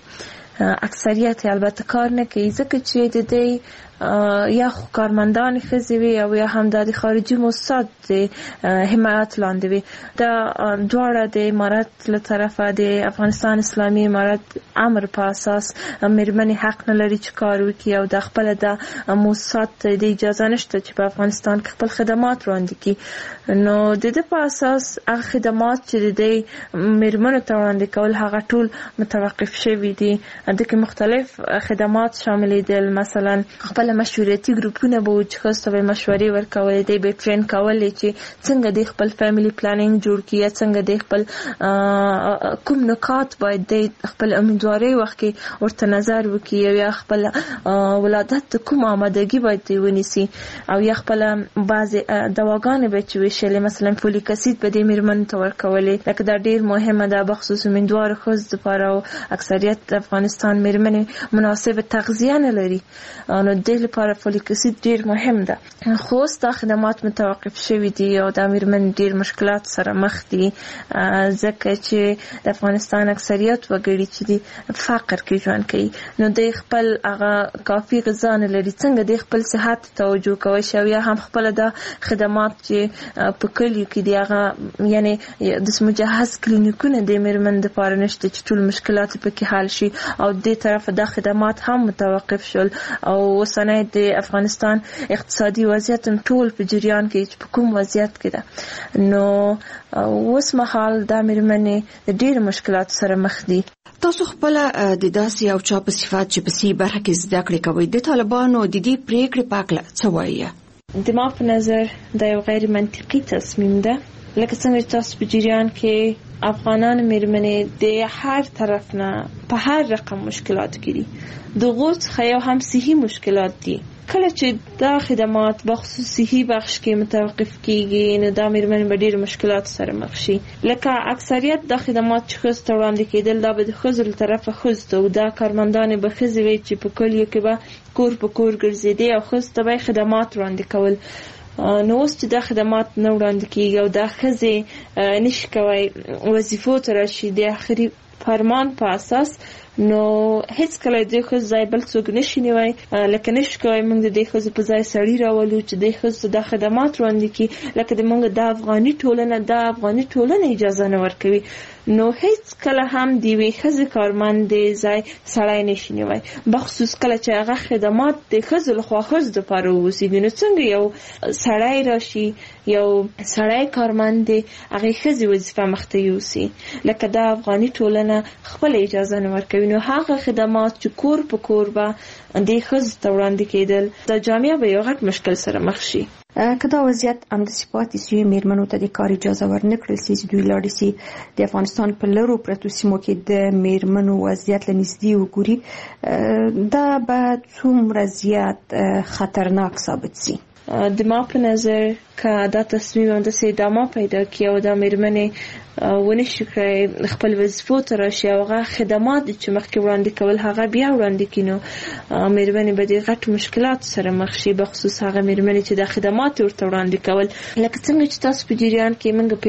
اکثریت البته کار نه کوي ځکه چې د دې یا کارمندان خزوی او یا هم د خارجي موسسات حمایت لاندې وي. دا دواړه د امارات له طرفه د افغانستان اسلامي امارات امر په اساس میرمنې حق نه لري چې کار وکړي او د خپل د موسسات د اجازه نشته چې په افغانستان کې خپل خدمات وړاندې کړي. نو د دې په اساس هغه خدمات چې د میرمنو ته وړاندې کول هغه ټول متوقف شوي دي. د کې مختلف خدمات شامل دي. مثلا خپل مشورتي ګروپونه به چې خاصه به مشورې ورکولې دي به ټرین کولې چې څنګه د خپل فیملی پلانینګ جوړ کړي څنګه د خپل کوم نکات باید د خپل امیدواري وخت کې ورته نظر وکړي یا خپل ولادت کوم آمادګي باید ونیسي او یا خپل بعض دواګانې به چې وشلې مثلا فولیک اسید به د میرمنو ته ورکولې لکه دا ډیر مهمه ده بخصوص امیدوار ښځو لپاره او اکثریت د افغانستان میرمنې مناسب تغذیه نه لري نو د لپاره فولیک اسید ډیر مهم ده. خو ستا خدمات متوقف شوي دي او د میرمن ډیر مشکلات سره مخ دي ځکه چې د افغانستان اکثریت وګړي چې دي فقر کې ژوند کوي نو د خپل هغه کافي غذا نه لري څنګه د خپل صحت توجه کوي شو یا هم خپل د خدمات چې په کلیو کې دی هغه یعنی د مجهز کلینیکونه د میرمن لپاره نشته چې ټول مشکلات پکې حل شي او د طرف د خدمات هم متوقف شول او وسنه د افغانستان اقتصادي وضعیت ټول په جریان کې چې په کوم وضعیت کې ده نو اوس مهال د میرمنې د ډېر مشکلات سره مخ دي. تاسو خپل د داسې او چا په صفات چې په سی برخه کې زده کړې کوي د طالبانو د دې پریکړې په اړه څه وایي؟ د ما په نظر دا یو غیر منطقي تصمیم ده لکه څنګه چې تاسو په جریان کې افغانان میرمنې د هر طرف نه په هر رقم مشکلات کې دي. د غوڅ خیا هم صحي مشکلات دي. کله چې دا خدمات بخصوص صحي بخش کې متوقف کیږي نو دا میرمنې به ډېر مشکلات سره مخ شي. لکه اکثریت د خدمات چې ښځو ته وړاندې کېدل دا به د ښځو له طرفه ښځو ته او دا کارمندانې به ښځې وي چې په کلیو کې به کور په کور ګرځېدې او ښځو ته به خدمات وړاندې کول. نو اوس چې دا خدمات نه وړاندې کېږي او دا ښځې نشي کوی وظیفو ته راشي د آخري فرمان په اساس نو هیڅ کله د ښځو ځای بل څوک نشي نیوی. لکه نشي کوی موږ د دې ښځو په ځای سړي راولو چې د ښځو دا خدمات وړاندې کړي لکه د موږ د افغاني ټولنه د افغاني ټولنه اجازه نه ورکوي. نو هیڅ کله هم د یوې ښځې کارمند د ځای سړی نشي نیوی بخصوص کله چې هغه خدمات د ښځو لخوا ښځو دپاره واوسېږي. نو څنګه یو سړی راشي یو سړی کارمند دی هغې ښځې وظیفه مخته یوسي لکه دا افغاني ټولنه خپله اجازه نه ورکوي. نو هغه خدمات چې کور په کور به د ښځو ته وړاندې کېدل د جامعه به یو غټ مشکل سره مخ شي. که دا وضعیت همداسې پاتې سي میرمنو ته د کار اجازه ورنه کړل سي چې دوی لاړې سي د افغانستان په لرو پرتو سیمو کې د میرمنو وضعیت له نږدې وګوري دا به څومره زیات خطرناک ثابت سي. د ما په نظر که دا تصمیم همداسې ادامه پیدا کړي او دا میرمنې ونشي کړی خپل وظیفو ته راشي او هغه خدمات چې مخکې وړاندې کول هغه بیا وړاندې کړي نو میرمنې به د غټ مشکلات سره مخ شي بخصوص هغه میرمنې چې دا خدمات ورته وړاندې کول. لکه څنګه چې تاسو په جریان کې موږ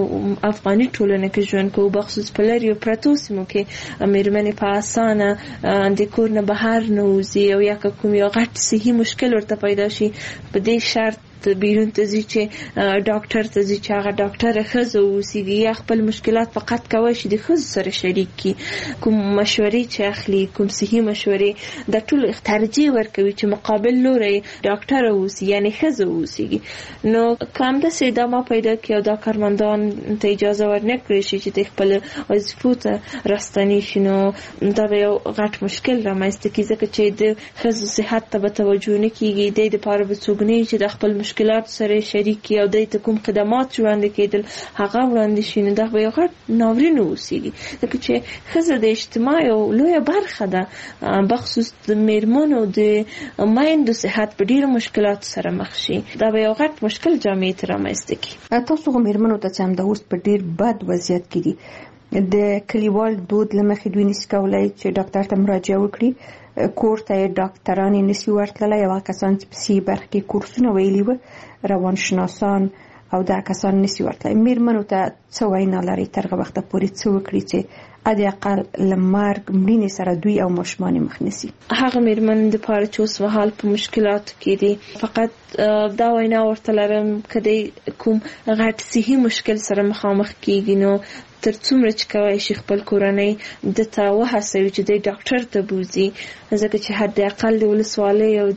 په افغاني ټولنه کې ژوند کوو بخصوص په لرې پرتو سیمو کې میرمنې په اسانه د کور نه بهر نه وځي او یا که کوم یو غټ صحي مشکل ورته پیدا شي په دې شرط بیرون ته ځي چې ډاکټر ته ځي چې هغه ډاکټره ښځه واوسېږي یا خپل مشکلات فقط کولی شي د ښځو سره شریک کړي. کوم مشورې چې اخلي کوم صحي مشورې دا ټول ترجیح ورکوي چې مقابل لوری ډاکټره واوسي یعنې ښځه واوسېږي. نو که همداسې ادامه پیدا کړي او دا کارمندان ته اجازه ورنه کړی شي چې د خپل وظیفو ته راستنې شي نو دا به یو غټ مشکل رامنځته کړي ځکه چې د ښځو صحت ته به توجه نه کېږي. دې دپاره به څوک نه وي چې د خپل مشکلات سره شریک او د ته کوم خدمات وړاندې کېدل هغه وړاندې شي نو دا به یو غټ ناورین اوسېږي ځکه چې ښځه د اجتماع یو لویه برخه ده بخصوص د میرمنو د میندو صحت په ډېرو مشکلاتو سره مخ شي. دا به یو غټ مشکل جامعې ته رامنځته کړي. تاسو خو میرمنو ته چې همدا اوس په ډېر بد وضعیت کې دي د کلیوال دود له مخې دوی نشي کولی چې ډاکټر ته مراجعه وکړي کور ته ډاکټران نشي ورتللی او کسان چې په سي برخه کې کورسونه ویلي وو روانشناسان او دا کسان نشي ورتللی. میرمنو ته څه وینا لري تر هغه وخته پورې څه وکړي چې ادي اقل لمرګ مړینې سره دوی او ماشومان مخ نشي. هغه میرمن د پاره چې اوس مهال په مشکلاتو کې دي فقط دا وینا ورته لرم کدی کوم غټ صحي مشکل سره مخامخ کیږي نو تر څومره چې کوي شي خپل کورنۍ د تا وهڅوي چې د ډاکټر ته بوزي ځکه چې حد اقل د ولسوالۍ او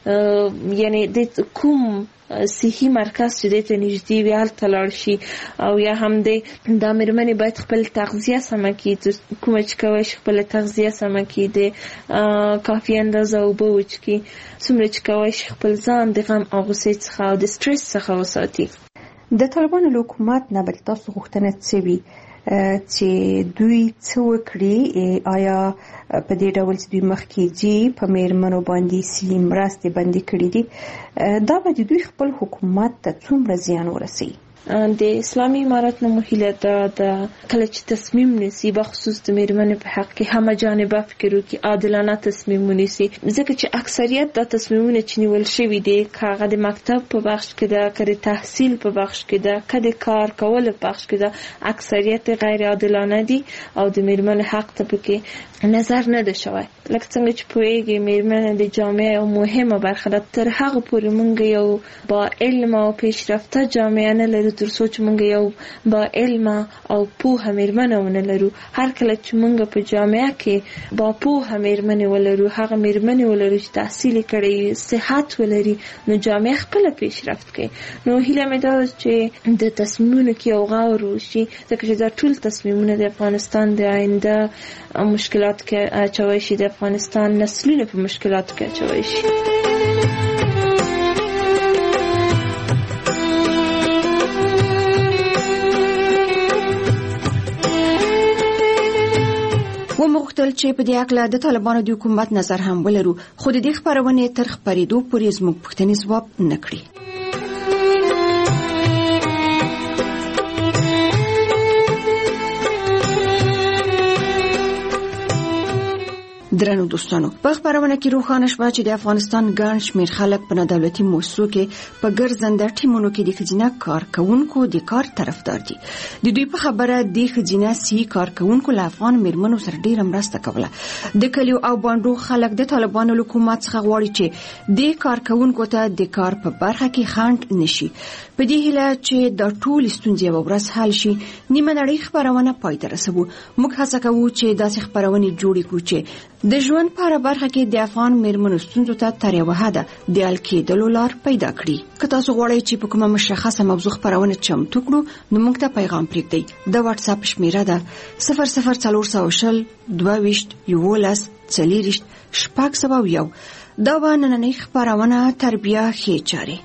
د یعنی د کوم صحي مرکز چې د ته نږدې وي هلته لاړ شي او یا هم د دا میرمنې باید خپل تغذیه سمه کړي کومه چې کوی شي خپل تغذیه سمه کړي د کافي اندازه اوبه وڅښي څومره چې کوی شي خپل ځان د غم او غوسې څخه او د سټرس څخه وساتي. د طالبانو له حکومت نه به تاسو غوښتنه څه وي چې دوی څه وکړي آیا په دې ډول چې دوی مخکې ځي په میرمنو باندې سي مرستې بندي کړي دي دا به دوی خپل حکومت ته څومره زیان ورسوي؟ د اسلامي امارت نه مهیله ده د کله چې تصمیم نیسي بخصوص د میرمنې په حق کې همه جانبه فکر وکړي عادلانه تصمیم ونیسي ځکه چې اکثریت دا تصمیمونه چې نیول شوي دي که هغه د مکتب په بخش کې ده که د تحصیل په بخش کې ده که د کار کولو په بخش کې ده اکثریت غیر عادلانه دي او د میرمنې حق ته پکې نظر نه ده شوی. لکه څنګه چې پوهیږي میرمنې د جامعه یو مهمه برخه ده تر هغه پورې موږ یو با علم او پیشرفته جامعه نه لرو تر څو چې موږ یو با علم او پوهه میرمنه ونه لرو. هر کله چې موږ په جامعه کې با پوهه میرمنې ولرو هغه میرمنې ولرو چې تحصیل کړي صحت ولري نو جامعه خپل پیشرفت کوي. نو هیله مې ده چې د تصمیمونو کې یو غور وشي ځکه چې دا ټول تصمیمونه د افغانستان د آینده مشکلات کې اچوي شي د افغانستان نسلونه په مشکلاتو کې اچوي شي. غوښتل چې په دې اړه د طالبانو د حکومت نظر هم ولرو، خو د دې خبرونه تر خبرېدو پورې زموږ پوښتنې ځواب نه کړي. درنو دوستانو، په خبرونه کې روښانه شوه چې د افغانستان ګڼ شمېر خلک په نادولتي مؤسسو کې په ګرځنده ټیمونو کې د ښځینه کارکوونکو د کار طرفدار دي. د دوی په خبره د ښځینه سي کارکوونکو له افغان میرمنو سره ډیره مرسته کوله. د کلیو او بانډو خلک د طالبانو له حکومت څخه غواړي چې د کارکوونکو ته د کار په برخه کې خنډ نشي. په دې هیله چې د ټول ستونزې یو ورځ حل شي، نیمه نړۍ خبرونه پای ته رسوو. موږ هڅه کوو چې داسې خبرونه جوړې کړو چې د ژوند په هره برخه کې د افغان میرمنو ستونزو ته تر یوه حده د حل کېدلو لار پیدا کړي. که تاسو غواړئ چې په کومه مشخصه موضوع خبرونه چمتو کړو، نو موږ ته پیغام پرېږدئ. د واتس اپ شمیره ده صفر صفر څلور سوه شل دوه ویشت یولس څلېرویشت شپږ سوه یو. دا به نننۍ خبرونه تر بیا ښې چارې.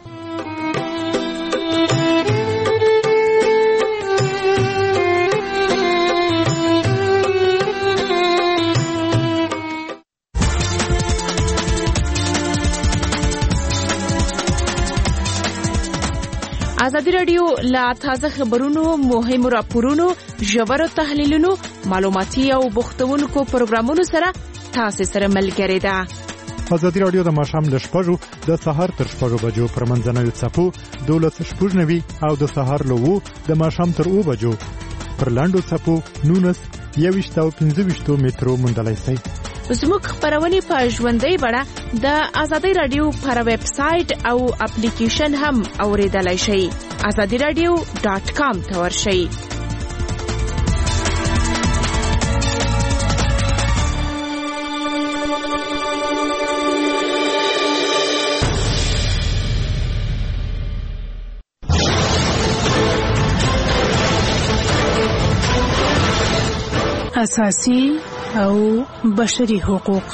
ازادي رادیو لا تازه خبرونو، مهمو راپورونو، ژورو تحلیلونو، معلوماتي او بوختونکو پروګرامونو سره تاسو سره ملګری ده. ازادي رادیو د ماښام له شپږو د سهار تر شپږو بجو پر منځنوي څپو دولس شپږ نوي او د سهار له وو د ماښام تر اوه بجو پر لاندو څپو نونس یویشت او پنځه ویشتو مترو موندلای شئ. زموږ خبرونه په ژوندۍ بڼه د ازادي رادیو پر ویب سټ او اپلیکیشن هم اوریدلای شئ. ازادي رادیو ډاټ کام ته ورشئ. اساسي او بشري حقوق.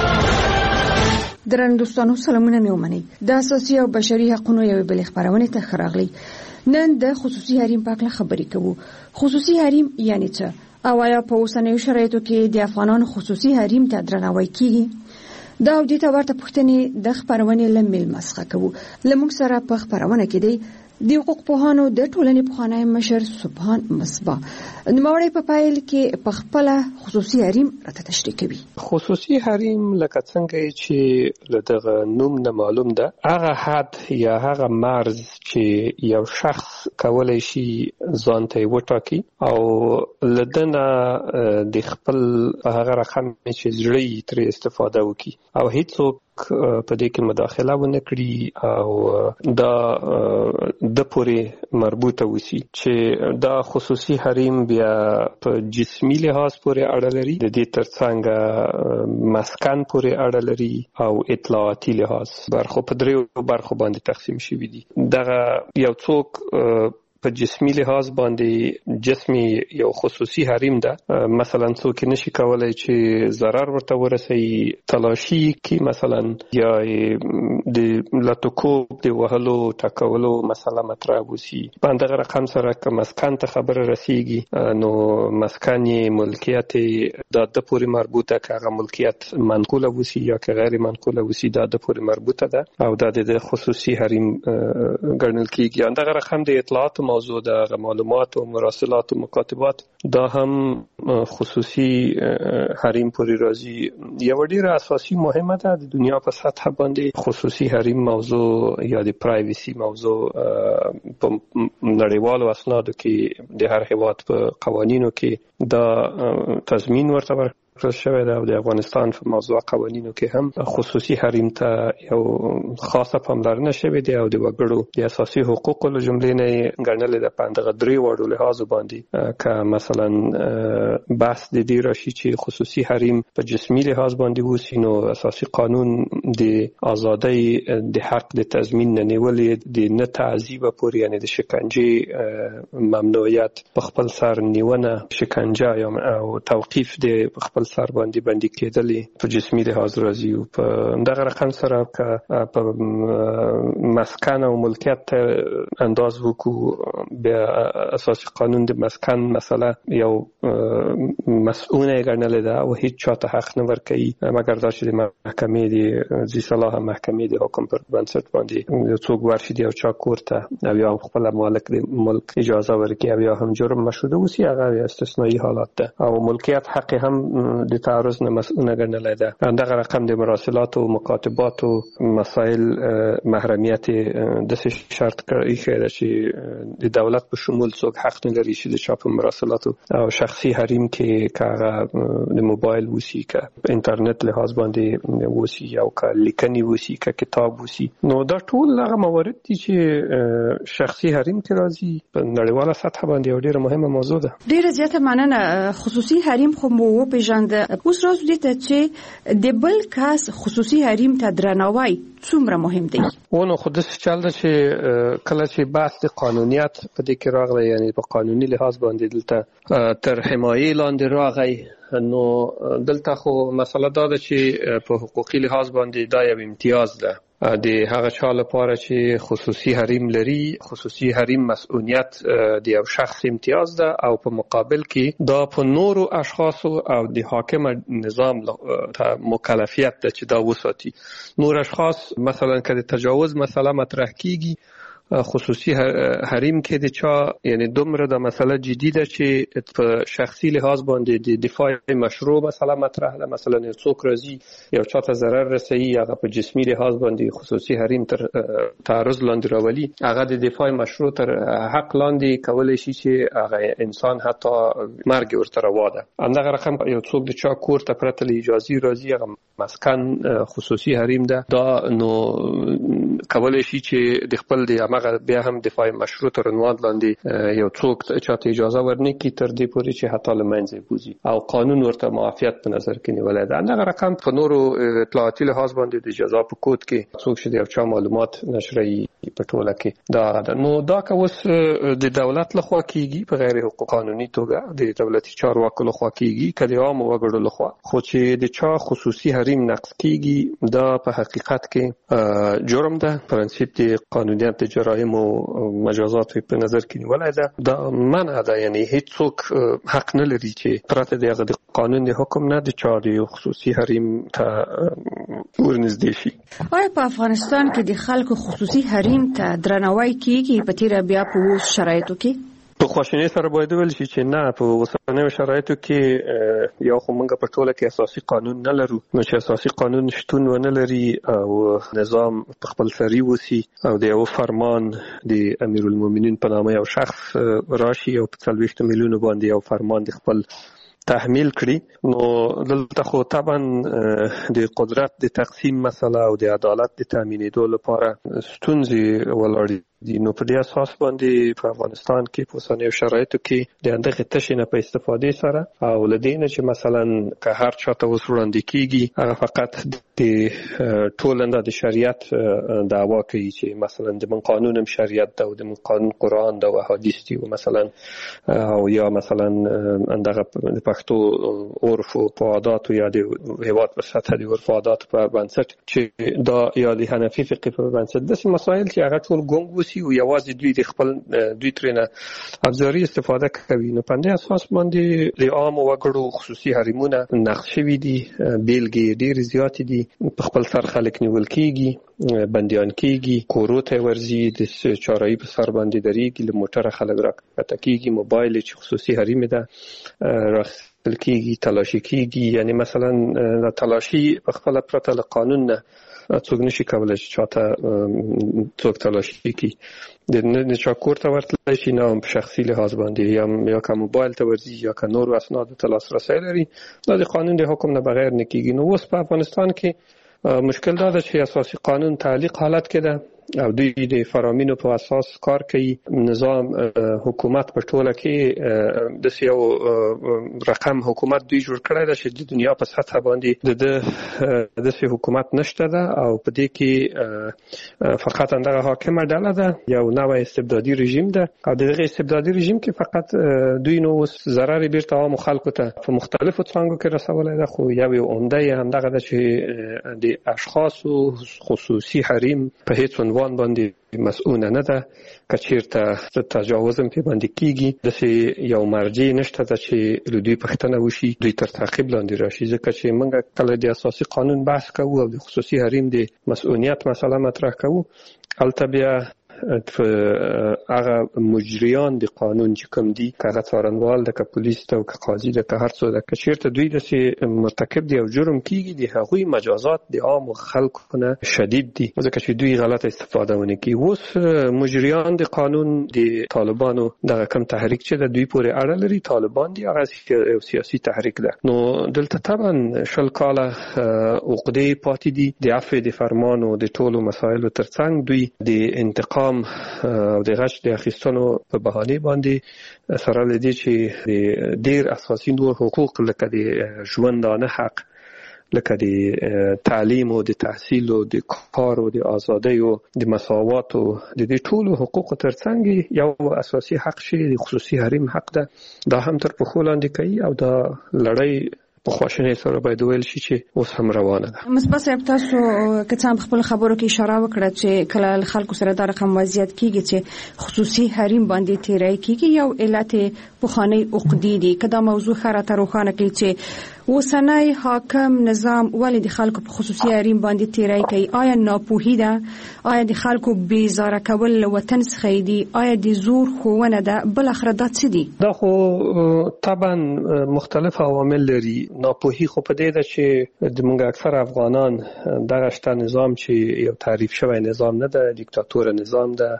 درنو دوستانو، سلامونه مې ومنئ. د اساسي او بشري حقوقو یو بل خبرونه ته خراغلی. نن د خصوصي حریم په اړه خبرې کوو. خصوصي حریم یعنی څه؟ او آیا په اوسنیو شرایطو کې د افغانانو خصوصي حریم ته درناوی کیږي؟ دا او دې ته ورته پوښتنې د خبرونې لمل مسخه کوو. لمونږ سره په خبرونه کې دی د حقوق پوهانو د ټولنې پخوانی مشر سبحان مصباح. نوموړی په پایل کې په خپل خصوصي حریم راته تشریح کوي. خصوصي حریم لکه څنګه چې لدغه نوم نه معلوم ده، هغه حد یا هغه مرز چې یو شخص کولای شي ځان ته وټاکي او لدنه د خپل هغه رقم چې زړی تر استفاده وکړي او هیڅوک په دې کې مداخله ونه کړي او دا د پورې مربوطه وسی چې دا خصوصي حریم بیا په جسمي لحاظ پورې اړه لري، د دې ترڅنګ مسکن پورې اړه لري او اطلاعاتي لحاظ برخو په دریو برخو باندې تقسیم شوی دي. دغه یو څوک په جسمي لحاظ باندې جسمي یو خصوصي حریم ده، مثلا څوک نشي کولای چې ضرر ورته ورسي، تلاشي کی مثلا یا د لاتوکوب د وهلو ټکولو مسله مطرح وسی. باندې رقم سره که مسکن ته خبره رسیږي نو مسکن ملکیت د د پورې مربوطه، که هغه ملکیت منقوله وسی یا که غیر منقوله وسی دا د پورې مربوطه ده او دا د خصوصي حریم ګڼل کیږي. اندغه رقم د اطلاعات موضوع د معلومات او مراسلات او مکاتبات دا هم خصوصي حریم پورې راځي. یو ډیره اساسي مهمه ده د دنیا په سطح باندې خصوصي حریم موضوع یا د پرایویسی موضوع په نړیوالو اسنادو کې د هر هیواد په قوانینو کې دا تضمین ورته ورکړل شوی ده او د افغانستان په موضوع قوانینو کې هم خصوصي حریم ته یو خاصه پاملرنه شوې ده او د وګړو د اساسي حقوقو له جملې نه ګڼل ده په اندغه درې وړو لحاظو باندې، که مثلا بحث د دې راشي چې خصوصي حریم په جسمي لحاظ باندې وسی نو اساسي قانون د ازادۍ د حق د تضمین نه نیولې د نه تعذیب پورې یعنی د شکنجه ممنوعیت په خپل سر نیونه، شکنجه او توقیف د خپل بل سر باندې باندې کېدلې په جسمي لحاظ راځي او په دغه رقم سره که په مسکن او ملکیت انداز وکړو بیا اساسي قانون د مسکن مسله یو مسؤونه ګڼل ده او هیڅ چاته حق نه ورکوي مګر دا چې د محکمې د ذی صلاح محکمې د حکم پر بنسټ باندې څوک ورشي دی او چا کوړه او یا خپل مالک د ملک اجازه ورکړي او یا هم جرم مشهوده وسی هغه استثنایی حالات ده او ملکیت حق هم د تعرض نه مسؤونه ګڼل ده دغه رقم د مراسلات او مکاتبات او مسائل محرمیت د شرط کوي چې د دولت په شمول څوک حق نه لري چې د چا په مراسلات او شخصي حریم کې کاغه د موبایل وسی کا انټرنیټ لحاظ باندې وسی او کا لیکنی وسی کا کتاب وسی نو دا ټول هغه موارد دي چې شخصي حریم کې راځي په نړیواله سطح باندې یو ډیره مهمه موضوع ده. ډیره زیاته مننه. خصوصي حریم خو مو وپېژاند، اوس راځو دې ته چې د بل کس خصوصي حریم ته درناوی څومره مهم دی؟ ونه خو داسې چل ده چې کله چې بحث د قانونیت په دې کې راغلی، یعنی په قانوني لحاظ باندې دلته تر حمایې لاندې راغی، نو دلته خو مسله دا ده چې په حقوقي لحاظ باندې دا یو امتیاز ده د هغه چا لپاره چې خصوصي حریم لري. خصوصي حریم مسؤلیت د یو شخص امتیاز ده او په مقابل کې دا په نورو اشخاصو او د حاکم نظام مکلفیت ده چې دا وساتي. نور اشخاص مثلا که د تجاوز مسله مطرح کیږي، خصوصي حریم کې د چا یعنی دومره د مسله جدي ده چې په شخصي لحاظ باندې د دفاع مشروع مسله مطرح ده. مثلا یو څوک راځي یو چاته ضرر رسوي، هغه په جسمي لحاظ باندې خصوصي حریم تر تعرض لاندې راولي، هغه د دفاع مشروع تر حق لاندې کولای شي چې هغه انسان حتی مرګ ورته روا ده. همدغه رقم یو څوک د چا کور ته پرته له اجازه راځي، هغه مسکن خصوصي حریم ده، دا نو کولای شي چې د خپل د هغه بیا هم دفاع مشروع تر عنوان لاندې یو څوک چاته اجازه ورنکړي تر دې پورې چې حتی له منځه بوزي او قانون ورته معافیت په نظر کې نیولای ده. هغه رقم په نورو اطلاعاتي لحاظ باندې د جزا په کود کې څوک چې د یو چا معلومات نشري په ټوله کې دا ده. نو دا که اوس د دولت لخوا کیږي په غیر حقوق قانوني توګه د دولتي چارواکو لخوا کیږي، که د عامو وګړو لخوا، خو چې د چا خصوصي حریم نقض کیږي دا په حقیقت کې جرم ده. پرنسپ د قانونیت د جرایم او مجازات په نظر کې نیولای ده، دا منع ده. یعنی هیڅ څوک حق نه لري چې پرته د هغه د قانون د حکم نه د چا د خصوصي حریم ته ورنږدې شي. آیا په افغانستان کې د خلکو خصوصي حریم ته درناوی کیږي په تیر بیا په اوس شرایطو کې؟ په خواشینۍ سره باید ویل شي چې نه، په اوسنیو شرایطو کې یو خو موږ په ټوله کې اساسي قانون نه لرو، نو چې اساسي قانون شتون ونه لري او نظام په خپل سری وسی او د یو فرمان د امیرالمؤمنین په نامه یو شخص راشي او په څلوېښت میلیونو باندې یو فرمان د خپل تحمیل کړي، نو دلته خو طبعا د قدرت د تقسیم مسله او د عدالت د تامینېدو لپاره ستونزې ولاړې دي. نو په دې اساس باندې په افغانستان کې په اوسنیو شرایطو کې د اندغه تشې نه په استفادې سره او لدې نه چې مثلا که هر چاته اوس وړاندې کیږي هغه فقط د ټولنده د شریعت دعوا کوي چې مثلا د من قانون هم شریعت ده او د من قانون قرآن ده او احادیث دي مثلا، او یا مثلا اندغه د پښتو عرف او عادات یا د هیواد په سطح د عرف او عادات په بنسټ چې دا یا د حنفي فقه په بنسټ داسې مسایل چې هغه ټول ګونګ او یوازې دوی د خپل دوی ترنه ابزاري استفاده کوي. نو په دې اساس باندې د عام وګړو خصوصي حریمونه نقض شوي دي، بیلګې ډېر زیات دي، په خپل سر خلک نیول کیږي، بندیان کیږي، کورو ته ورځي، د چارایي په سر باندې درېږي، له موټره خلک راکښته کیږي، موبایل چې خصوصي حریم ده راخیستل کیږي، تلاشي کیږي. یعنی مثلا تلاشي په خپل پرته له قانون نه څوک نشي کولای چې چاته څوک تلاشي کړي، د نه چا کور ته ورتلی شي، نه هم په شخصي لحاظ باندې یا یا که موبایل ته ورځي یا که نور اسنادو ته لاسرسی لري، دا د قانون د حکم نه بغیر نه کیږي. نو اوس په افغانستان کې مشکل دا ده چې اساسي قانون تعلیق حالت کې ده او دوی د فرامینو په اساس کار کوي. نظام حکومت په ټوله کې د یو رقم حکومت دوی جوړ کړی دی چې د دنیا په سطح باندې د د حکومت نشته ده او په دې کې فقط اندغه حاکمه ډله ده، یو نوع استبدادي رژیم ده او دغه استبدادي رژیم کې فقط دوی نو ضرر بیرته عام خلکو ته په مختلفو څانګو کې رسولای ده. خو یو یو عمده همدغه ده چې د اشخاصو خصوصي حریم په هیڅ عنوان باندې مسؤول نه ده. کچیرته تجاوز هم په باندې کیږي د یو مرجع نشته چې دوی پښتنه وشي دوی تر تعقیب لاندې راشي، ځکه چې موږ کله د اساسي قانون بحث کوو او د خصوصي حریم د مسؤلیت مسله مطرح کوو، البته بیا هغه مجریان د قانون چې کوم دي که هغه څارنوال ده که پولیس ده او که قاضي ده که هر څه ده، که چیرته دوی داسې مرتکب دي او جرم کیږي د هغوی مجازات د عامو خلکو نه شدید دي، ځکه چې دوی غلط استفاده ونه کوي. اوس مجریان د قانون د طالبانو دغه کم تحریک چې ده دوی پورې اړه لري، طالبان دي هغه سیاسي تحریک ده. نو دلته طبعا شل کاله عقدې پاتې دي د عفو د فرمان او د ټولو مسایلو ترڅنګ دوی د انتقام او د غش د اخیستنو په بهانه باندې سره لدی چې ډیر اساسي نور حقوق لکه د ژوندانه حق، لکه د تعلیم او د تحصیل او د کار او د ازادۍ او د مساوات او د دې ټولو حقوق ترڅنګ یو اساسي حق شي د خصوصي حریم حق ده، دا هم تر پخو لاندې کوي او دا لړۍ په خواشنۍ سره باید ویل شي چې اوس هم روانه ده. مصباح صاحب تاسو که څه هم خپل خبرو کې اشاره وکړه چې کله خلکو سره دا رقم وضعیت کیږي چې خصوصي حریم باندې تیرای کیږي یو علت پخوانی عقدې دي، که دا موضوع خره ته روښانه کړي چې اوسنی حاکم نظام ولې د خلکو په خصوصي حریم باندې تیرای کوي؟ آیا ناپوهي ده؟ آیا د خلکو بیزاره کول له وطن څخه دي؟ آیا د زور ښوونه ده؟ بل اخره دا څه دي؟ دا خو طبعا مختلف عوامل لري. ناپوهي خو په دې ده چې د موږ اکثر افغانان دغه شته نظام چې یو تعریف شوی نظام نه ده، دیکتاتور نظام ده،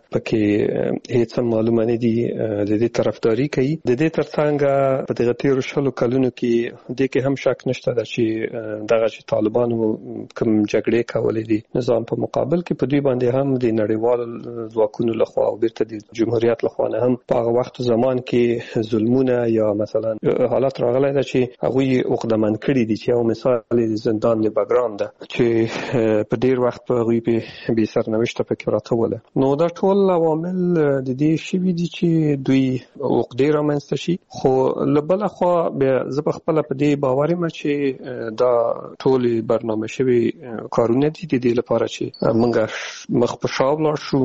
پکې هیڅ معلومه نه دي د دې طرفداري کوي. د دې ترڅنګ په دغه تیرو شلو کلونو کې د کې هم شک نشته ده چې دغه چې طالبانو کوم جګړې کولې دي نظام په مقابل کې په دوی باندې هم د نړیوالو ځواکونو لخوا او بیرته د جمهوریت لخوا نه هم په هغه وخت زمان کې ظلمونه یا مثلا حالات راغلی ده چې هغوی عقدمن کړي دي، چې یو مثال د زندان د بګرام ده چې په ډیر وخت په هغوی په بې سرنوشته پکې راټوله. نو دا ټول عوامل د دې شوي دي چې دوی عقدې رامنځته شي. خو له بله خوا بیا زه په خپله په دې باور یم چې دا ټولې برنامه شوي کارونه دي د دې لپاره چې موږ مخ په شا ولاړ شو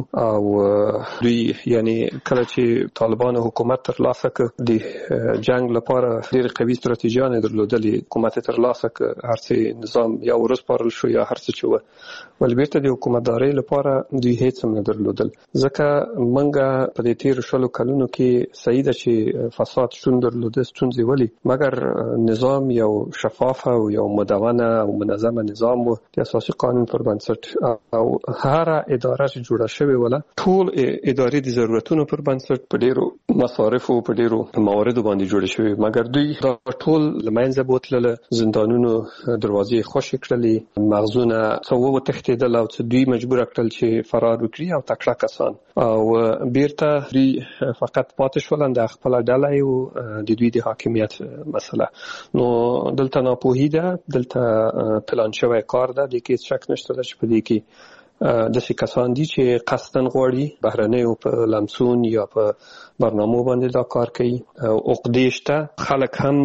او دوی یعنی کله چې طالبانو حکومت ترلاسه کړ د جنگ لپاره ډېرې قوي ستراتیژیانې درلودلې، حکومت ترلاسه کړ، هر څه نظام یا ورسپارل شو یا هر څه چې وه، ولې بیرته د حکومتدارۍ لپاره دوی هیڅ هم نه درلودل. ځکه موږ په دې تېرو شلو کلونو کې صحیح ده چې فساد شتون درلوده، ستونزې ولې، مګر نظام یو شفاف او یو مدونه او منظمه نظام و د اساسي قانون پر بنسټ او هر اداره چې جوړه شوې وله ټول ادارې د ضرورتونو پر بنسټ په ډیرو مصارف او په ډیرو مواردو باندې جوړې شوې، مګر دوی دا ټول لمنځه بوتلل، زندانونو دروازې خوشې کړلې، مغزونه څو وتښتېدل او څه دوی مجبور کړل چې فرار وکړي او تکړه کسان او بیرته دوی فقط پاتې شول د خپل ډله او د دوی د حاکمیت مسله. نو دلته ناپوهي ده، دلته پلان شوی کار ده، د کې شک نشته چې په دې کې داسې کسان دي چې قصدن غواړي بهرنیو په لمسون یا په برنامو باندې دا کار کوي. عقدې شته، خلک هم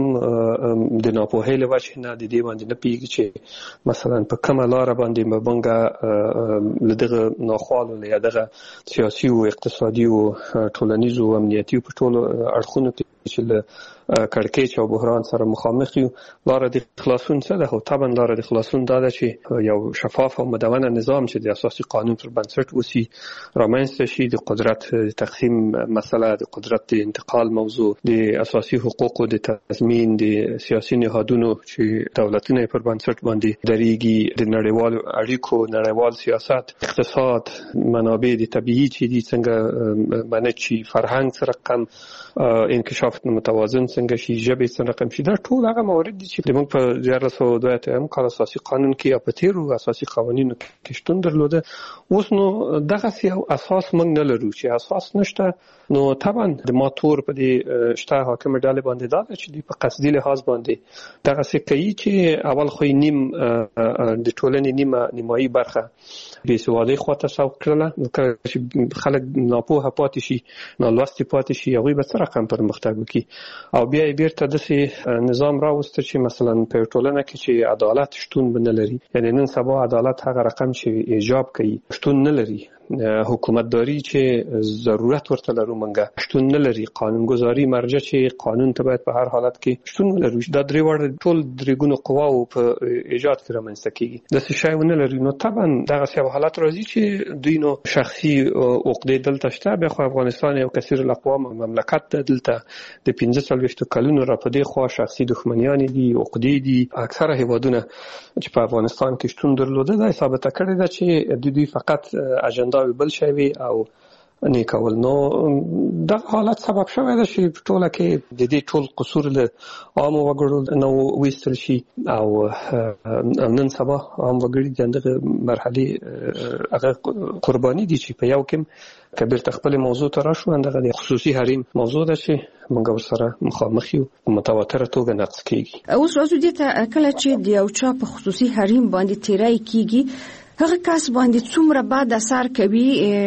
د ناپوهۍ له وجې نه د دې باندې نه پوهېږي چې مثلا په کومه لاره باندې به موږ له دغه ناخوالو یا دغه سیاسي او اقتصادي او ټولنیزو او امنیتي په ټولو اړخونو کې چې له کړکېچ او بحران سره مخامخ یو، لاره د خلاصون څه ده؟ خو طبعا لاره د خلاصون دا ده چې یو شفاف او مدونه نظام چې د اساسي قانون پر بنسټ اوسي رامنځته شي، د قدرت تقسیم مسله، د قدرت د انتقال موضوع، د اساسي حقوقو د تضمین، د سیاسي نهادونو چې دولتونه پر بنسټ باندې درېږي، د نړیوالو اړیکو، نړیوال سیاست، اقتصاد، منابع د طبیعي چې دي څنګه منځ شي، فرهنګ سره کم انکشاف متوازن څنګه شي، ژبې څه رقم شي. دا ټول هغه موارد دي چې موږ په دیارلس سوه دوه اتیا کال اساسي قانون کې یا په تیرو اساسي قوانینو کې شتون درلوده. اوس نو دغه یو اساس موږ نه لرو. چې اساس نشته نو طبعا د ماتور په دې شته حاکم ډلې باندې دا چې دوی په قصدي لحاظ باندې دغه څه کوي چې اول خو نیم د ټولنې نیمه نیمایي برخه بې سوادۍ خواته سوق کړله، چې خلک ناپوهه پاتې شي، نالوستي پاتې شي، هغوی به څه رقم پرمختګ وکړي. او بیا یې بیرته داسې نظام راوسته چې مثلا په یو ټولنه کې چې عدالت شتون به نه لري. یعنې نن سبا عدالت هغه رقم چې ایجاب کوي شتون نه لري. حکومتداري چې ضرورت ورته لرو موږ شتون نه لري. قانونګذاري مرجع چې قانون ته باید په هر حالت کې شتون لري. دا درې واړه ټول درې ګونو قواو په ایجاد کې رامنځته کیږي. داسې شی ونه لري. نو طبعا دغه یو حالت راځي چې دوی نو شخصي عقدې دلته شته. بیا خو افغانستان یو کثیر الاقوام مملکت ده. دلته د پنځه څلوېښتو کلونو را په دې خوا شخصي دښمنیانې دي، عقدې دي. اکثره هیوادونه چې په افغانستان کې شتون درلوده دا ثابته کړې ده چې دوی فقط اجنډا بل شي وي او نه کول. نو دا حالت سبب شوی ده چې په ټوله کې د دې ټول قصور له عامو وګړو نو ویستل شي. او نن سبا عام وګړي د دغه مرحلې هغه قرباني دي چې په یو کې کبیر تخپل موضوع ته راشو. دغه د خصوصي حریم موضوع ده چې موږ ورسره مخامخ یو متواتره توګه نقص کیږي. اوس راځو دې ته کله چې د یو چا په خصوصي حریم باندې تیرای کیږي، هغه کس باندې څومره بعد اثر کوي.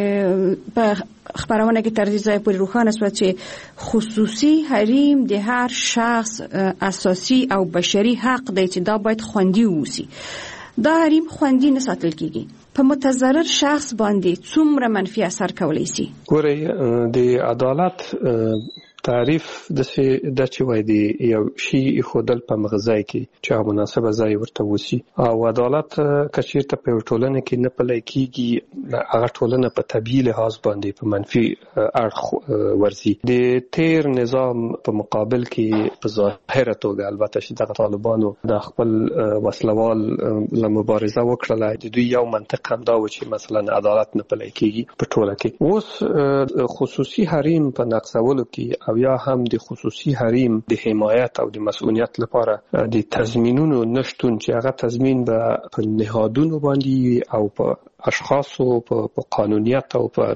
په خبرونه کې تر دې ځای پورې روښانه شو چې خصوصي حریم د هر شخص اساسي او بشري حق دی چې دا باید خوندي ووسی. دا حریم خوندي نه ساتل کیږي. په متضرر شخص باندې څومره منفي اثر کولی شي؟ ګورئ، د عدالت تعریف د څه د چې وای دی یو شی خودل په مغزای کې چې مناسبه ځای ورته وسی. او عدالت کچیرته په ټولنه کې نه پلی کیږي، هغه ټولنه په طبيعي لحاظ باندې په منفي اړخ ورزي. د تیر نظام په مقابل کې په ظاهره توګه البته چې د طالبانو د خپل وسلوال له مبارزه وکړه، د دوی یو منطق هم دا و چې مثلا عدالت نه پلی کیږي په ټوله کې. اوس خصوصي حریم په نقصولو کې یا هم د خصوصي حریم د حمایت او د مسؤلیت لپاره د تضمینونو نشتون چې هغه تضمین به په نهادونو باندې او په اشخاصو په قانونیت او په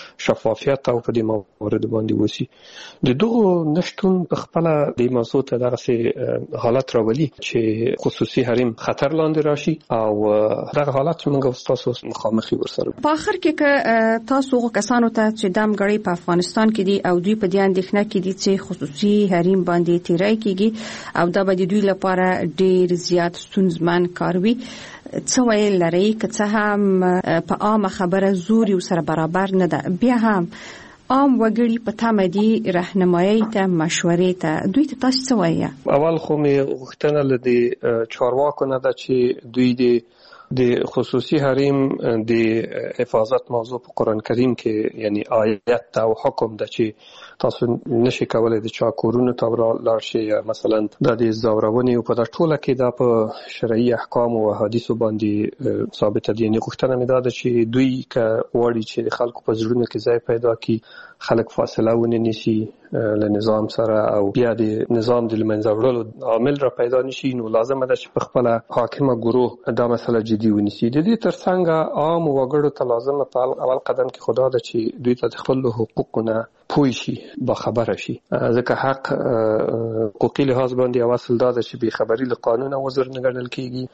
شفافیت او په د موارد باندې وسی. د دغه نشتون په خپل د موضوع ته دغه حالت راولي چې خصوصي حریم خطر لاندې راشي او دغه حالت موږ تاسو مخامخ ورسره. په اخر کې تاسو کسانو ته چې دم غړي په افغانستان کې دي او دوی په دې اندېښنه کې دي چې خصوصي حریم باندې تیرای کیږي او دا به دوی لپاره ډیر زیات ستونزمن کار وي، څه ویل لري؟ که څه هم په عامه خبره زوري سره برابر نه ده، بیا هم عام وګړي په تمه دي راهنمایي ته، مشورې ته. دوی ته تاسو څه وایي؟ اول خو مې غوښتنه لدی چارواکو نه ده چې دوی د د خصوصي حریم د حفاظت موضوع په قرآن کریم کې یعنی آیت او حکم ده چې تاسو نشي کولای د چا کورونو ته لاړ شئ یا مثلا د زورونې په ټوله کې دا په شرعي احکام او حدیثو باندې ثابت دي. یعنی غوښتنه مې ده چې دوی که وړي چې د خلکو په زړونو کې ځای پیدا کړي، خلک فاصله ونه نیسي له نظام سره او بیا د نظام د لمنځه وړلو عامل را پیدا نشي، نو لازمه ده چې په خپل حاکمه ګروه دا مسله جدي ونیسي. د دې ترڅنګ عام وګړو ته لازمه په اول قدم کې خدا ده چې دوی ته خپل حقوقونه پوه شي، با خبره شي. ځکه حق حقوقي لحاظ باندې اصل دا ده چې بې خبري له قانون وزر نه ګڼل کیږي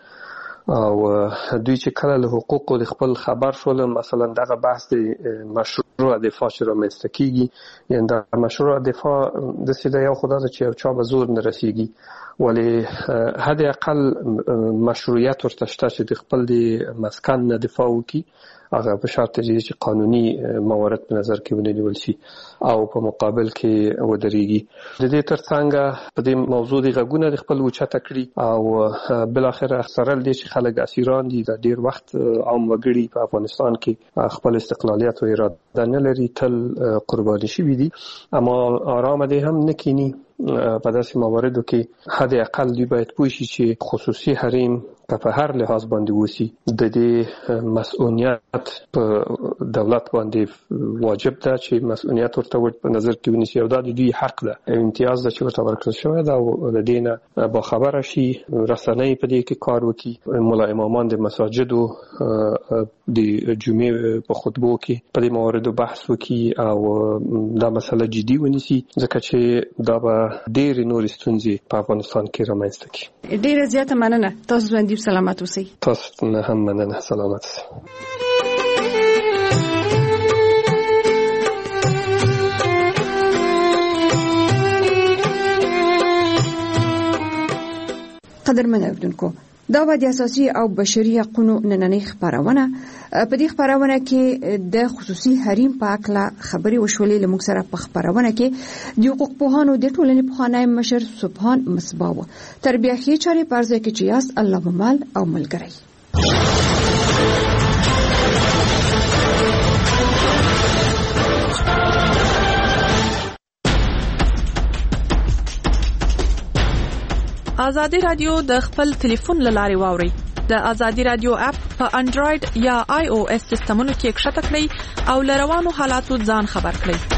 او دوی چې کله له حقوقو د خپل خبر شول، مثلا دغه بحث د مشروع دفاع چې رامنځته کیږي، یعنی د مشروع دفاع د سیده یو خدا ده چې یو چا به زور نه رسیږي، ولی حد اقل مشروعیت ورته شته چې د خپل د مسکن نه دفاع وکړي، هغه په شرط چې قانوني موارد په نظر کې ونیول شي او په مقابل کې ودرېږي. د دې ترڅنګ په دې موضوع د غږونه د خپل اوچته کړي او بل اخر سره دې چې خلک اسیران دي د ډیر وخت عام وګړي په افغانستان کې خپل استقلالیت او اراده نه لري، تل قرباني شوي دي، اما آرام دې هم نه کینی. په داسې مواردو کې حد اقل دوی باید پوه شي چې خصوصي حریم په هر لحاظ باندې وسی د دې مسؤلیت په دولت باندې واجب ده چې مسؤلیت ورته په نظر کې ونیسي او دا د دوی حق ده امتیاز ده چې ورته ورکړل شوی ده او د دې نه با خبره شي رسنۍ په دې کې کار وکړي مولا امامان د مساجدو د جمعې په خطبو کې په دې مواردو بحث وکړي او دا مسله جدي ونیسي ځکه چې دا به ډېرې نورې ستونزې په افغانستان کې رامنځته کړي. ډېره زیاته مننه. تاسو ژوندي او سلامت اوسئ. تاسو نه هم مننه. سلامت اوسئ. قدرمن اوریدونکو، دا به د اساسي او بشري حقوقو نننۍ خبرونه. په دې خبرونه کې د خصوصي حریم په اړه خبرې وشولې. لموږ سره په خبرونه کې د حقوق پوهانو د ټولنې پخوانی مشر سبحان مصباح تربیحي چاري پرځای کې چې یاست الله ممال او ملګری. ازادي رادیو د خپل ټلیفون لارې واوري. د ازادي رادیو اپ په انډراید یا آی او اس سیستمونو کې ښکته کړئ او لروانو حالاتو ځان خبر کړئ.